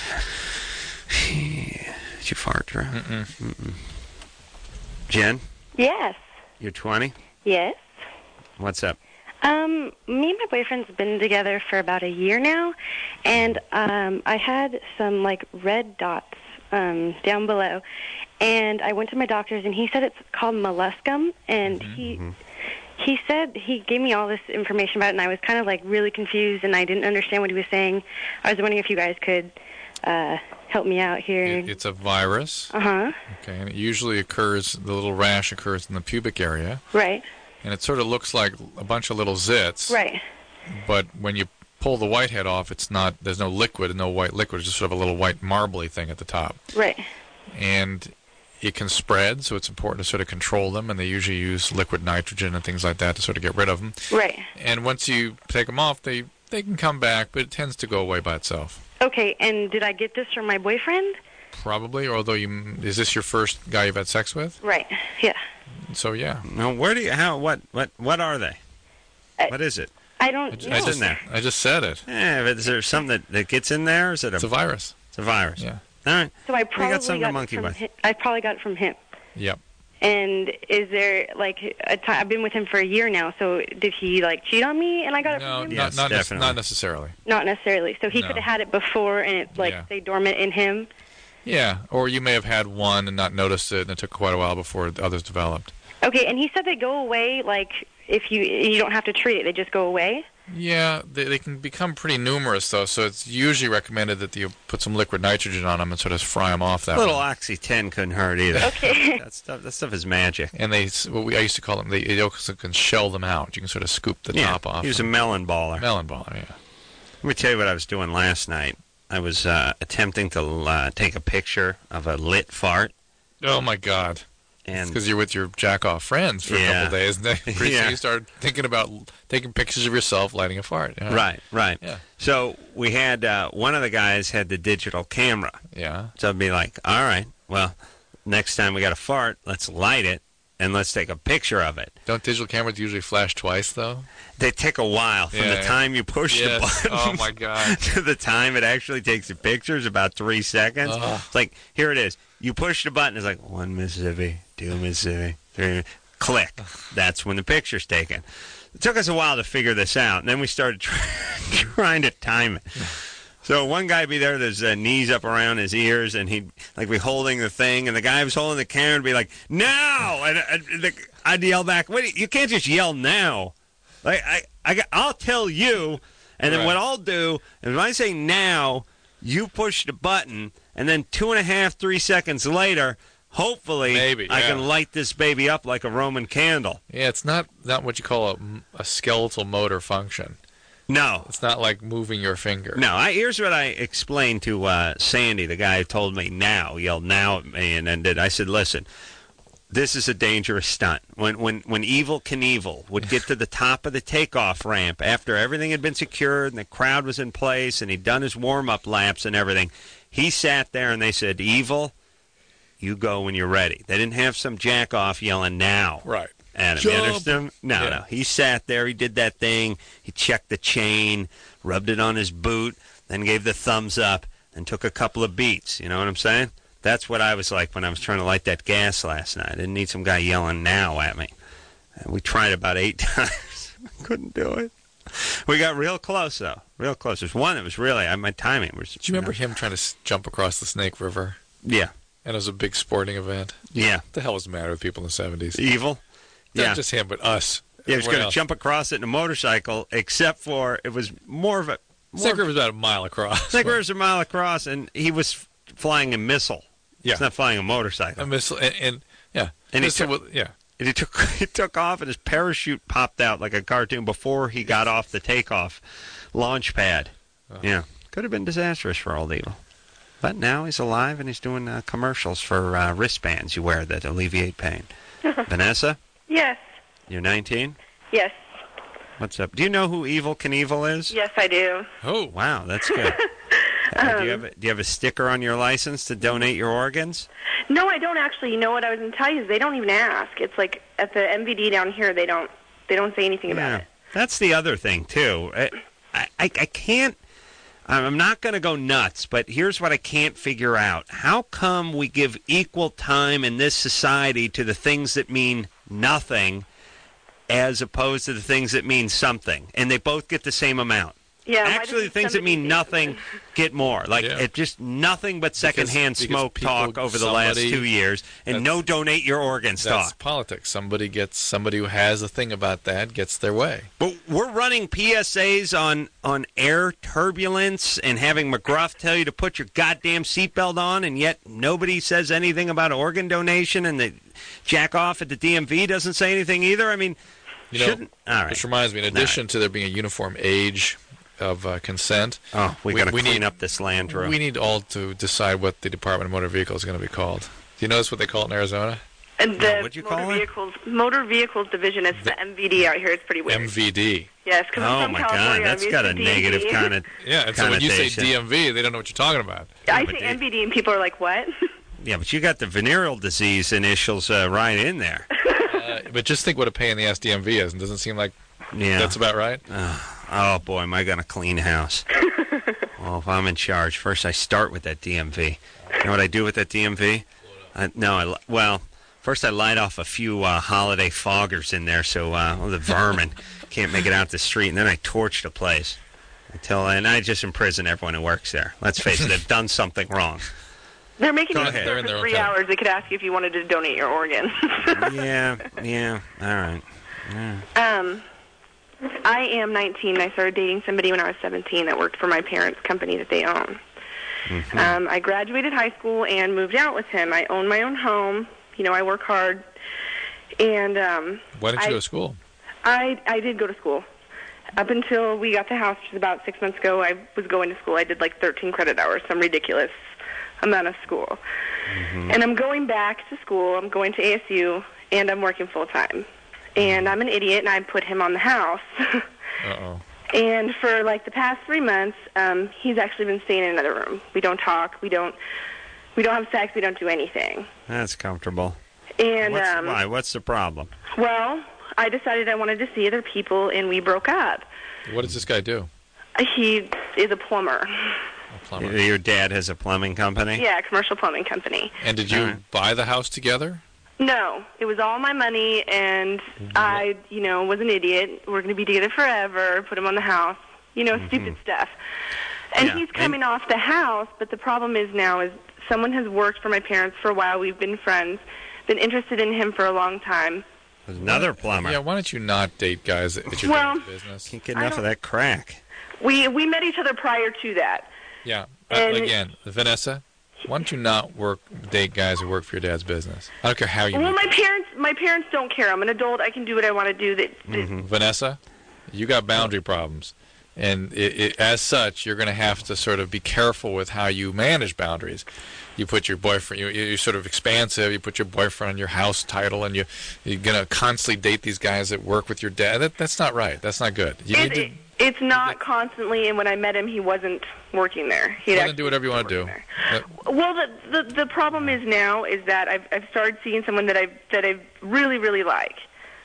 Did you fart, Drew? Mm-mm. Jen? Yes. You're 20? Yes. What's up? Me and my boyfriend's been together for about a year now, and I had some, red dots down below, and I went to my doctor's, and he said it's called molluscum, and he said he gave me all this information about it, and I was kind of, really confused, and I didn't understand what he was saying. I was wondering if you guys could help me out here. It's a virus. Uh-huh. Okay, and it usually occurs, the little rash occurs in the pubic area. Right. And it sort of looks like a bunch of little zits. Right. But when you pull the whitehead off, it's not, there's no liquid, no white liquid, it's just sort of a little white marbly thing at the top. Right. And it can spread, so it's important to sort of control them, and they usually use liquid nitrogen and things like that to sort of get rid of them. Right. And once you take them off, they can come back, but it tends to go away by itself. Okay, and did I get this from my boyfriend? Probably, although is this your first guy you've had sex with? Right, yeah. So, yeah. Now, what are they? What is it? I don't know. What's in there? I just said it. Yeah, but is there something that gets in there? Or is it It's a virus. It's a virus. Yeah. All right. So I probably got something to got monkey it from with. him. I probably got it from him. Yep. And is there, I've been with him for a year now, so did he, cheat on me and I got it from him? Yes, not definitely. not necessarily. Not necessarily. So he No. could have had it before and it, stayed dormant in him? Yeah, or you may have had one and not noticed it, and it took quite a while before the others developed. Okay, and he said they go away, if you don't have to treat it, they just go away? Yeah, they can become pretty numerous, though, so it's usually recommended that you put some liquid nitrogen on them and sort of fry them off that A little way. Oxy-10 couldn't hurt either. Okay. That stuff is magic. And I used to call them, they also can shell them out. You can sort of scoop the top off. He was a melon baller. Melon baller, yeah. Let me tell you what I was doing last night. I was attempting to take a picture of a lit fart. Oh, my God. And because you're with your jack-off friends for a couple days, and then pretty soon you start thinking about taking pictures of yourself lighting a fart. Yeah. Right. Yeah. So we had one of the guys had the digital camera. Yeah. So I'd be like, all right, well, next time we got a fart, let's light it and let's take a picture of it. Don't digital cameras usually flash twice, though? They take a while from the time you push the button. Oh, my God. To the time it actually takes the pictures, about 3 seconds. It's like, here it is. You push the button, it's like 1 Mississippi, 2 Mississippi, 3, click. That's when the picture's taken. It took us a while to figure this out, and then we started trying to time it. So one guy would be there with his knees up around his ears, and he'd be holding the thing, and the guy who was holding the camera would be like, "Now!" And I'd yell back, "Wait, you can't just yell now. I'll tell you, and then what I'll do is when I say now, you push the button, and then 2.5, 3 seconds later, hopefully, I can light this baby up like a Roman candle." Yeah, it's not what you call a skeletal motor function. No. It's not like moving your finger. No, here's what I explained to Sandy, the guy who told me yelled now at me, and then I said, listen, this is a dangerous stunt. When Evel Knievel would get to the top of the takeoff ramp after everything had been secured and the crowd was in place and he'd done his warm-up laps and everything, he sat there and they said, Evel, you go when you're ready. They didn't have some jack-off yelling now. Right. At him. You understand? No. He sat there, he did that thing, he checked the chain, rubbed it on his boot, then gave the thumbs up, and took a couple of beats. You know what I'm saying? That's what I was like when I was trying to light that gas last night. I didn't need some guy yelling now at me. We tried about 8 times. Couldn't do it. We got real close, though. Real close. There's one that was really, my timing was... Do you remember him trying to jump across the Snake River? Yeah. And it was a big sporting event? Yeah. What the hell was the matter with people in the 70s? Evil? Not just him, but us. Yeah, he was going to else? jump across it in a motorcycle, except for it was more of a... Snake River was about a mile across. Snake River's a mile across, and he was flying a missile. Yeah. He's not flying a motorcycle. A missile, and yeah. And missile And he took off, and his parachute popped out like a cartoon before he got off the takeoff launch pad. Yeah. Could have been disastrous for old Evel. But now he's alive, and he's doing commercials for wristbands you wear that alleviate pain. Vanessa? Yes. You're 19? Yes. What's up? Do you know who Evel Knievel is? Yes, I do. Oh, wow, that's good. Do you have a sticker on your license to donate your organs? No, I don't actually. You know what I was going to tell you is they don't even ask. It's like at the MVD down here, they don't say anything about it. That's the other thing too. I can't. I'm not going to go nuts, but here's what I can't figure out. How come we give equal time in this society to the things that mean nothing as opposed to the things that mean something? And they both get the same amount. Yeah, actually, the things that mean nothing get more. Like it just nothing but secondhand smoke talk over the last 2 years, and no donate your organs That's talk. politics. Somebody who has a thing about that gets their way. But we're running PSAs on air turbulence and having McGruff tell you to put your goddamn seatbelt on, and yet nobody says anything about organ donation, and the jack off at the DMV doesn't say anything either. I mean, shouldn't. All right. This reminds me, in addition to there being a uniform age of consent, we got to clean up this land, Drew. We need all to decide what the Department of Motor Vehicles is going to be called. Do you notice what they call it in Arizona? And the Motor Vehicles Division, it's the MVD out here. It's pretty weird. MVD. Yes, because I'm from California. That's got a negative Yeah, and so when you say DMV, they don't know what you're talking about. I say MVD, and people are like, what? Yeah, but you got the venereal disease initials right in there. But just think what a pain in the ass DMV is, and doesn't seem like that's about right? Oh, boy, am I going to clean house. Well, if I'm in charge, first I start with that DMV. You know what I do with that DMV? First I light off a few holiday foggers in there so the vermin can't make it out the street, and then I torch the place. And I just imprison everyone who works there. Let's face it, they've done something wrong. They're making you there for 3 hours. They could ask you if you wanted to donate your organ. Yeah, all right. Yeah. I am 19. I started dating somebody when I was 17 that worked for my parents' company that they own. Mm-hmm. I graduated high school and moved out with him. I own my own home. You know, I work hard. And why didn't you go to school? I did go to school. Up until we got the house, which was about 6 months ago, I was going to school. I did like 13 credit hours, some ridiculous amount of school. Mm-hmm. And I'm going back to school. I'm going to ASU, and I'm working full-time. And I'm an idiot, and I put him on the house. Uh-oh. And for like the past 3 months, he's actually been staying in another room. We don't talk. We don't have sex. We don't do anything. That's comfortable. And why? What's the problem? Well, I decided I wanted to see other people, and we broke up. What does this guy do? He is a plumber. Your dad has a plumbing company? Yeah, a commercial plumbing company. And did you buy the house together? No, it was all my money, and I, was an idiot. We're going to be together forever, put him on the house, stupid stuff. And he's coming off the house, but the problem is now is someone has worked for my parents for a while. We've been friends, been interested in him for a long time. There's another plumber. Yeah, why don't you not date guys that you're doing business? Can't get enough of that crack. We met each other prior to that. Yeah. Again, Vanessa, why don't you not date guys who work for your dad's business? I don't care how you. Well, my parents don't care. I'm an adult. I can do what I want to do. Vanessa, you got boundary problems, and as such, you're going to have to sort of be careful with how you manage boundaries. You put your boyfriend. You're sort of expansive. You put your boyfriend on your house title, and you're going to constantly date these guys that work with your dad. That's not right. That's not good. It's not constantly, and when I met him, he wasn't working there. Well, then do whatever you want to do. Well, the problem is now is that I've started seeing someone that I really like,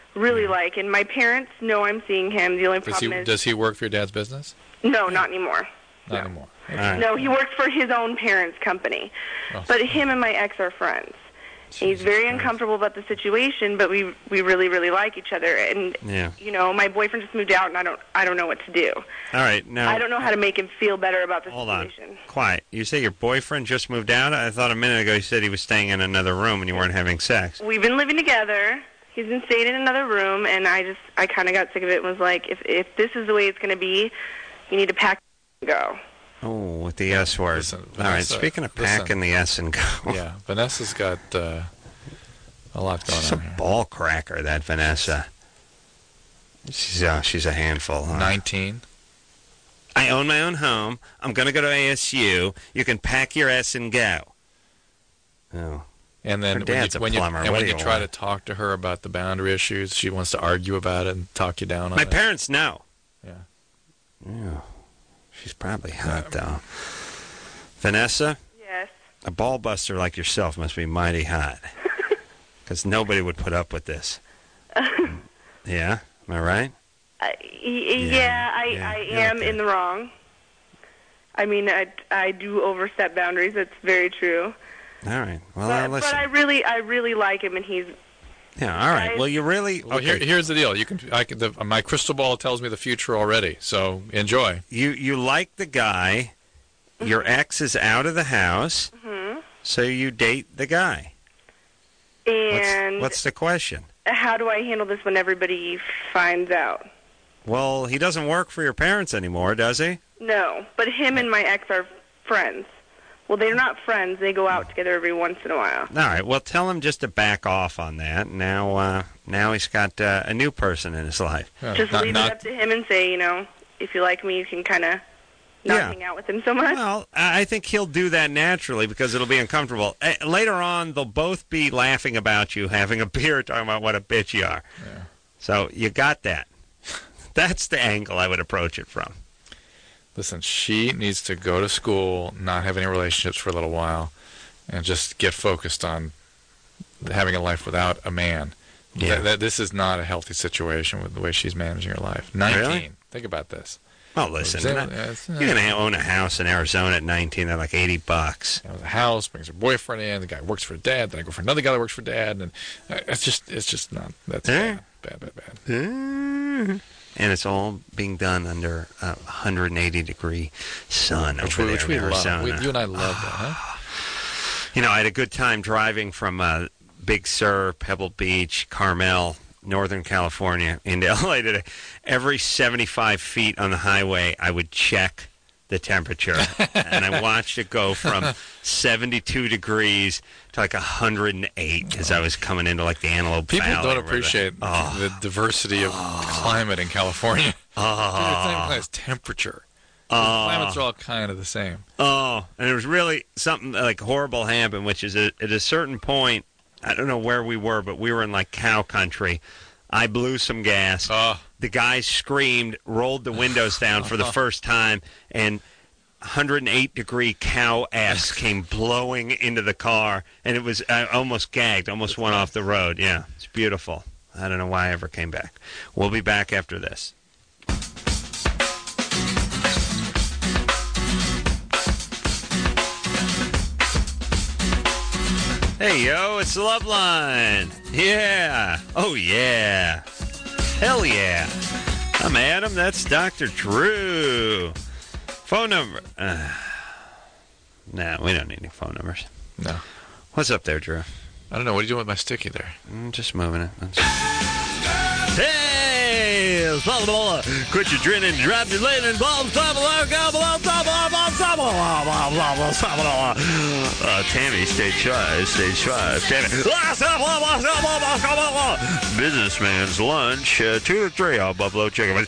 and my parents know I'm seeing him. The only problem is, does he work for your dad's business? No, not anymore. Not anymore. Okay. No, he works for his own parents' company. But him and my ex are friends. He's very uncomfortable about the situation, but we really like each other. And my boyfriend just moved out, and I don't know what to do. All right, now I don't know how to make him feel better about the situation. Hold on, quiet. You say your boyfriend just moved out? I thought a minute ago you said he was staying in another room and you weren't having sex. We've been living together. He's been staying in another room, and I kind of got sick of it and was like, if this is the way it's going to be, you need to pack and go. Oh, with the S word. Listen, all right, speaking of packing the S and go. Yeah, Vanessa's got a lot going on. She's a ball cracker, that Vanessa. She's a handful. Huh? 19. I own my own home. I'm going to go to ASU. You can pack your S and go. Oh. And then when you try to talk to her about the boundary issues, she wants to argue about it and talk you down on it. My parents know. Yeah. She's probably hot, though. Vanessa? Yes? A ball buster like yourself must be mighty hot. Because nobody would put up with this. Yeah? Am I right? I am in the wrong. I mean, I do overstep boundaries. That's very true. All right. Well, listen. But I really like him, and he's Yeah, all right. Well, you really... Well, okay. here's the deal. My crystal ball tells me the future already, so enjoy. You like the guy. Your ex is out of the house, so you date the guy. And What's the question? how do I handle this when everybody finds out? Well, he doesn't work for your parents anymore, does he? No, but him and my ex are friends. Well, they're not friends. They go out together every once in a while. All right. Well, tell him just to back off on that. Now he's got a new person in his life. Just leave it up to him and say, if you like me, you can kind of not hang out with him so much. Well, I think he'll do that naturally because it'll be uncomfortable. Later on, they'll both be laughing about you, having a beer, talking about what a bitch you are. Yeah. So you got that. That's the angle I would approach it from. Listen, she needs to go to school, not have any relationships for a little while, and just get focused on having a life without a man. Yeah. This is not a healthy situation with the way she's managing her life. 19. Really? Think about this. Oh, listen, you're going to own a house in Arizona at 19. They're like $80. The house brings her boyfriend in. The guy works for dad. Then I go for another guy that works for dad. And it's just not. That's bad. And it's all being done under 180-degree sun which we Arizona. Love. You and I love that, huh? I had a good time driving from Big Sur, Pebble Beach, Carmel, Northern California, into L.A. today. Every 75 feet on the highway, I would check the temperature. And I watched it go from 72 degrees to like 108 as I was coming into like the Antelope Valley. People don't appreciate the diversity of climate in California. It's not even temperature. The climates are all kind of the same. And there was really something like horrible happened, which is at a certain point, I don't know where we were, but we were in like cow country. I blew some gas. The guy screamed, rolled the windows down for the first time, and 108-degree cow ass came blowing into the car, and it was almost gagged, almost went off the road. Yeah, it's beautiful. I don't know why I ever came back. We'll be back after this. Hey, yo, it's the Love Line. Yeah. Oh, yeah. Hell yeah. I'm Adam. That's Dr. Drew. Phone number. No, we don't need any phone numbers. No. What's up there, Drew? I don't know. What are you doing with my sticky there? Just moving it. Hey! Quit your drinking, drop your lid, and blah, blah, blah, blah, blah, blah, blah, blah, blah, blah. Tammy, stage 5. Tammy. Businessman's lunch, 2 to 3 on Buffalo Chicken.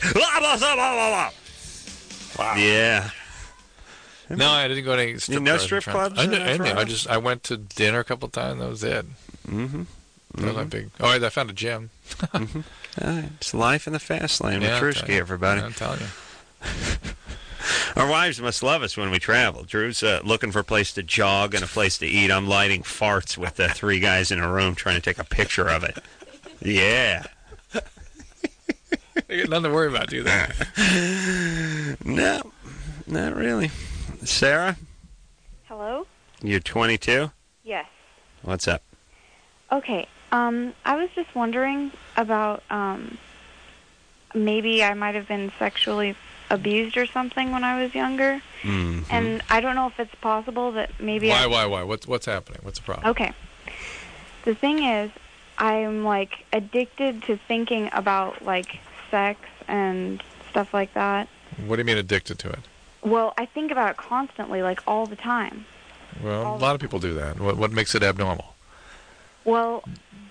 Yeah. No, I didn't go to any strip clubs. No strip clubs? I went to dinner a couple of times. That was it. That was my big. Oh, I found a gym. It's life in the fast lane with Drewski, everybody. I'm telling you. Our wives must love us when we travel. Drew's looking for a place to jog and a place to eat. I'm lighting farts with 3 guys in a room trying to take a picture of it. Yeah. You got nothing to worry about, do they? No, not really. Sarah? Hello? You're 22? Yes. What's up? Okay. I was just wondering about maybe I might have been sexually abused or something when I was younger. Mm-hmm. And I don't know if it's possible that maybe Why? What's happening? What's the problem? Okay. The thing is, I'm like addicted to thinking about like sex and stuff like that. What do you mean addicted to it? Well, I think about it constantly, like all the time. Well, a lot of people do that. What makes it abnormal? Well,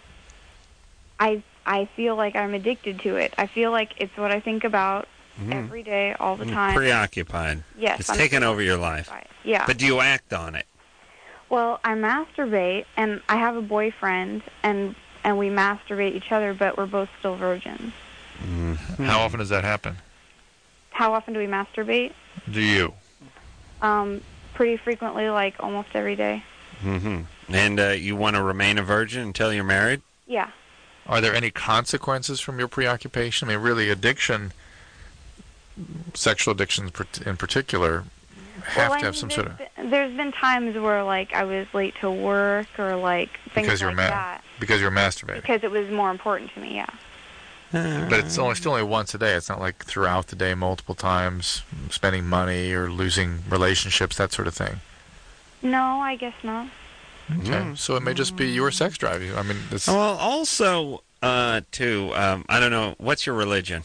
I feel like I'm addicted to it. I feel like it's what I think about every day, all the time. Preoccupied. Yes. It's taken over your life. Yeah. But do you act on it? Well, I masturbate, and I have a boyfriend, and we masturbate each other, but we're both still virgins. Mm-hmm. How often does that happen? How often do we masturbate? Do you? Pretty frequently, like almost every day. Mm-hmm. And you want to remain a virgin until you're married? Yeah. Are there any consequences from your preoccupation? I mean, really, addiction, sexual addictions in particular, have to have some sort of... There's been times where, like, I was late to work or, like, things because you're like mad. that. Because you're masturbating. Because it was more important to me, yeah. But it's still only once a day. It's not like throughout the day, multiple times, spending money or losing relationships, that sort of thing. No, I guess not. Okay, so it may just be your sex drive. I mean, it's... Well, also, too, I don't know, what's your religion?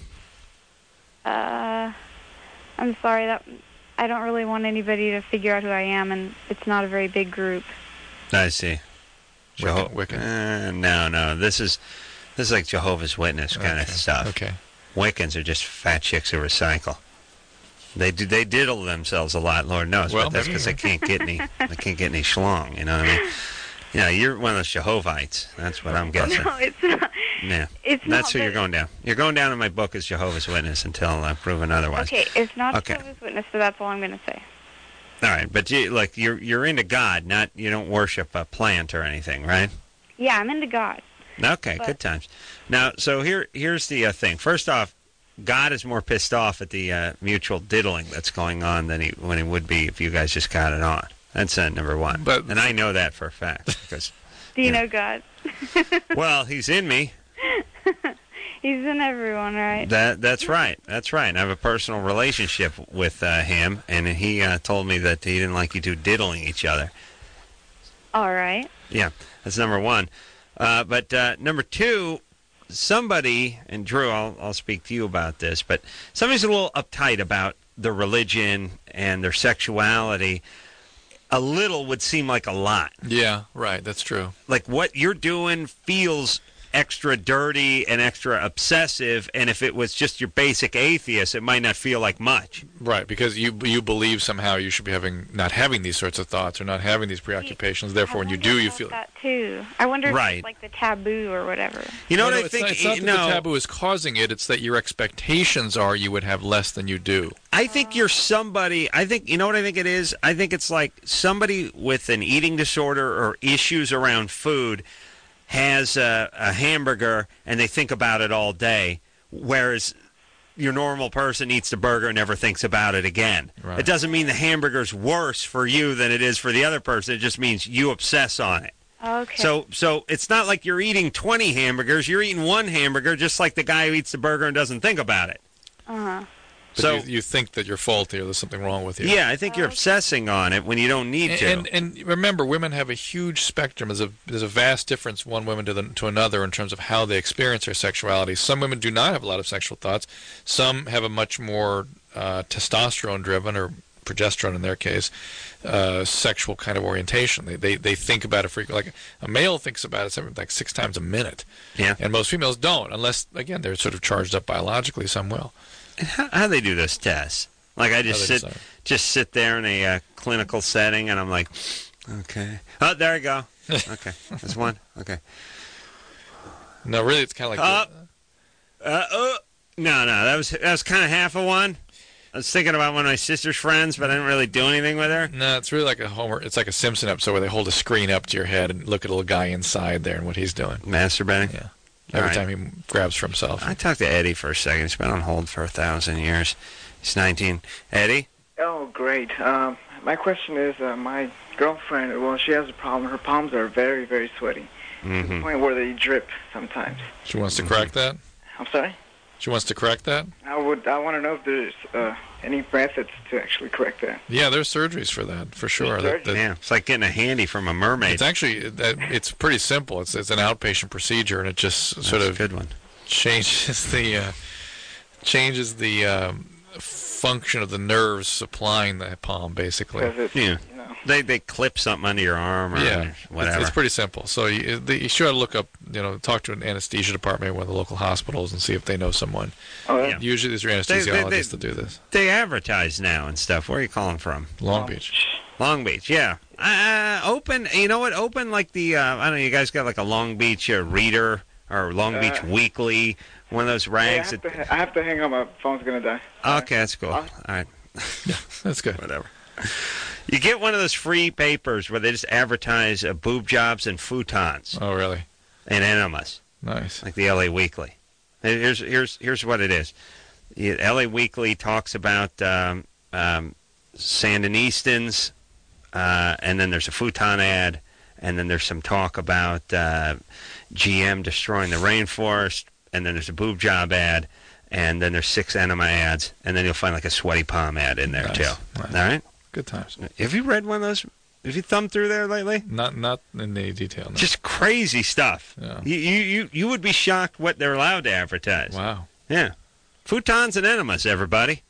I'm sorry, that I don't really want anybody to figure out who I am, and it's not a very big group. I see. Wiccan? No. This is like Jehovah's Witness kind of stuff. Okay. Wiccans are just fat chicks who recycle. They diddle themselves a lot, Lord knows, Well, but that's because they can't get any schlong, you know what I mean? Yeah, you're one of those Jehovites. That's what I'm guessing. No, it's not. Yeah. It's not. That's who you're going down. You're going down in my book as Jehovah's Witness until proven otherwise. Okay, it's not Okay. Jehovah's Witness, so that's all I'm going to say. All right, but you're into God, not you don't worship a plant or anything, right? Yeah, I'm into God. Okay, But- good times. Now, so here's the thing. First off, God is more pissed off at the mutual diddling that's going on than when he would be if you guys just got it on. That's number one. And I know that for a fact because. Do you know God? Well, he's in me. He's in everyone, right? That's right. That's right. And I have a personal relationship with him, and he told me that he didn't like you two diddling each other. All right. Yeah, that's number one. But number two, somebody, and Drew, I'll speak to you about this, but somebody's a little uptight about their religion and their sexuality. A little would seem like a lot. Yeah, right. That's true. Like what you're doing feels extra dirty and extra obsessive, and if it was just your basic atheist, it might not feel like much. Right, because you believe somehow you should be not having these sorts of thoughts or not having these preoccupations. Therefore, when you do, you feel that too. I wonder if Right. it's like the taboo or whatever. You know No, what no, I it's think? Not, it's not that the taboo is causing it. It's that your expectations are you would have less than you do. I think you're somebody, you know what I think it is? I think it's like somebody with an eating disorder or issues around food has a hamburger and they think about it all day, whereas your normal person eats the burger and never thinks about it again. Right. It doesn't mean the hamburger's worse for you than it is for the other person. It just means you obsess on it. Okay. So it's not like you're eating 20 hamburgers. You're eating one hamburger just like the guy who eats the burger and doesn't think about it. Uh-huh. But So- you think that you're faulty or there's something wrong with you. Yeah, I think you're obsessing on it when you don't need to. And remember, women have a huge spectrum. There's a vast difference one woman to another in terms of how they experience their sexuality. Some women do not have a lot of sexual thoughts. Some have a much more testosterone-driven or progesterone in their case, sexual kind of orientation. They think about it frequently. Like a male thinks about it something like 6 times a minute. Yeah. And most females don't, unless, again, they're sort of charged up biologically. Some will. How do they do those tests? Like I just sit there in a clinical setting, and I'm like, okay. Oh, there you go. Okay, there's one. Okay. No, really, it's kind of like. No, that was kind of half of one. I was thinking about one of my sister's friends, but I didn't really do anything with her. No, it's really like it's like a Simpson episode where they hold a screen up to your head and look at a little guy inside there and what he's doing. Masturbating? Yeah. Every time he grabs for himself. I talked to Eddie for a second. He's been on hold for 1,000 years. He's 19. Eddie? Oh, great. My question is, my girlfriend, well, she has a problem. Her palms are very, very sweaty. To the point where they drip sometimes. She wants to correct that? I'm sorry? She wants to correct that? I want to know if there's any methods to actually correct that. Yeah, there's surgeries for that, for sure. Yeah, it's like getting a handy from a mermaid. It's actually, it's pretty simple. It's an outpatient procedure, and it just sort of good one. changes the function of the nerves supplying the palm, basically. Yeah. They clip something under your arm or whatever. It's pretty simple. So you should look up, talk to an anesthesia department at one of the local hospitals and see if they know someone. Oh, yeah. Usually there's your anesthesiologist to do this. They advertise now and stuff. Where are you calling from? Long Beach. Long Beach, yeah. Open, you know what? Open like the, I don't know, you guys got like a Long Beach Reader or Long Beach Weekly, one of those rags. I have to hang up. My phone's going to die. Okay, that's cool. All right. Yeah, that's good. Whatever. You get one of those free papers where they just advertise boob jobs and futons. Oh, really? And enemas. Nice. Like the LA Weekly. Here's what it is. LA Weekly talks about Sandinistans, and then there's a futon ad, and then there's some talk about GM destroying the rainforest, and then there's a boob job ad, and then there's 6 enema ads, and then you'll find like a sweaty palm ad in there too. Nice. All right? Good times. Have you read one of those? Have you thumbed through there lately? Not in any detail. No. Just crazy stuff. Yeah. You would be shocked what they're allowed to advertise. Wow. Yeah. Futons and enemas, everybody.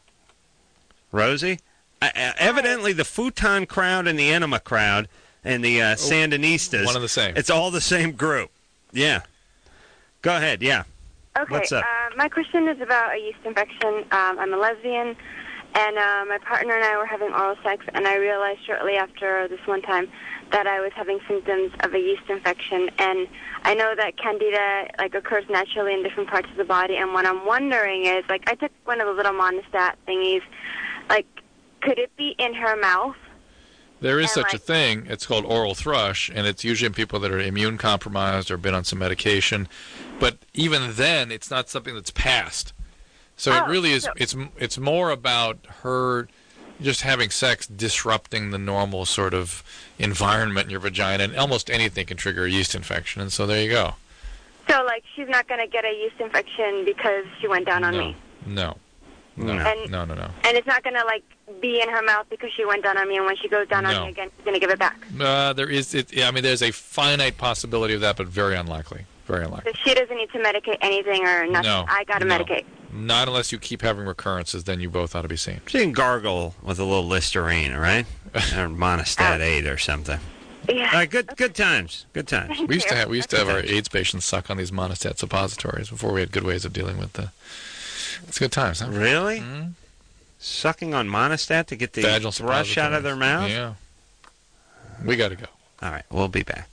Rosie? Evidently, the futon crowd and the enema crowd and the Sandinistas. One and the same. It's all the same group. Yeah. Go ahead, yeah. Okay. What's up? My question is about a yeast infection. I'm a lesbian, and my partner and I were having oral sex, and I realized shortly after this one time that I was having symptoms of a yeast infection. And I know that candida occurs naturally in different parts of the body, and what I'm wondering is, I took one of the little Monistat thingies, could it be in her mouth? There is such a thing. It's called oral thrush, and it's usually in people that are immune compromised or been on some medication. But even then, it's not something that's passed. So it really is. It's more about her just having sex disrupting the normal sort of environment in your vagina, and almost anything can trigger a yeast infection. And so there you go. So she's not going to get a yeast infection because she went down on me. No. No. And it's not going to be in her mouth because she went down on me, and when she goes down on me again, she's going to give it back. There's a finite possibility of that, but very unlikely. Very unlikely. So she doesn't need to medicate anything or nothing. No, I got to medicate. Not unless you keep having recurrences, then you both ought to be seen. She can gargle with a little Listerine, all right? Or Monistat 8 or something. Yeah. All right, good times. Good times. Thank We used you. to have our AIDS patients suck on these Monistat suppositories before we had good ways of dealing with the. It's good times, huh? Really? Mm-hmm. Sucking on Monistat to get the vaginal thrush out of their mouth? Yeah. We got to go. All right, we'll be back.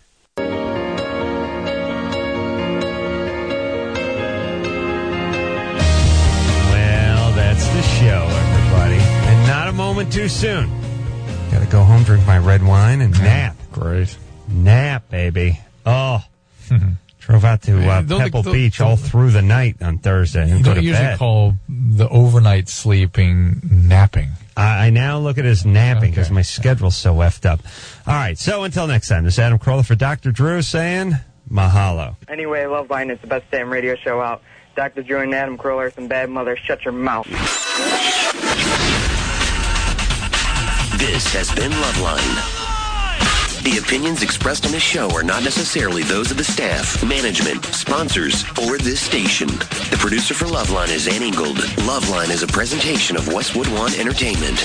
Well, that's the show, everybody. And not a moment too soon. Got to go home, drink my red wine, and nap. Great. Nap, baby. Oh. Drove out to Pebble Beach all through the night on Thursday. You don't usually call the overnight sleeping napping. I now look at it as napping because my schedule's so effed up. All right, so until next time, this is Adam Carolla for Dr. Drew saying mahalo. Anyway, Loveline is the best damn radio show out. Dr. Drew and Adam Carolla are some bad mothers. Shut your mouth. This has been Loveline. The opinions expressed on this show are not necessarily those of the staff, management, sponsors, or this station. The producer for Loveline is Ann Ingold. Loveline is a presentation of Westwood One Entertainment.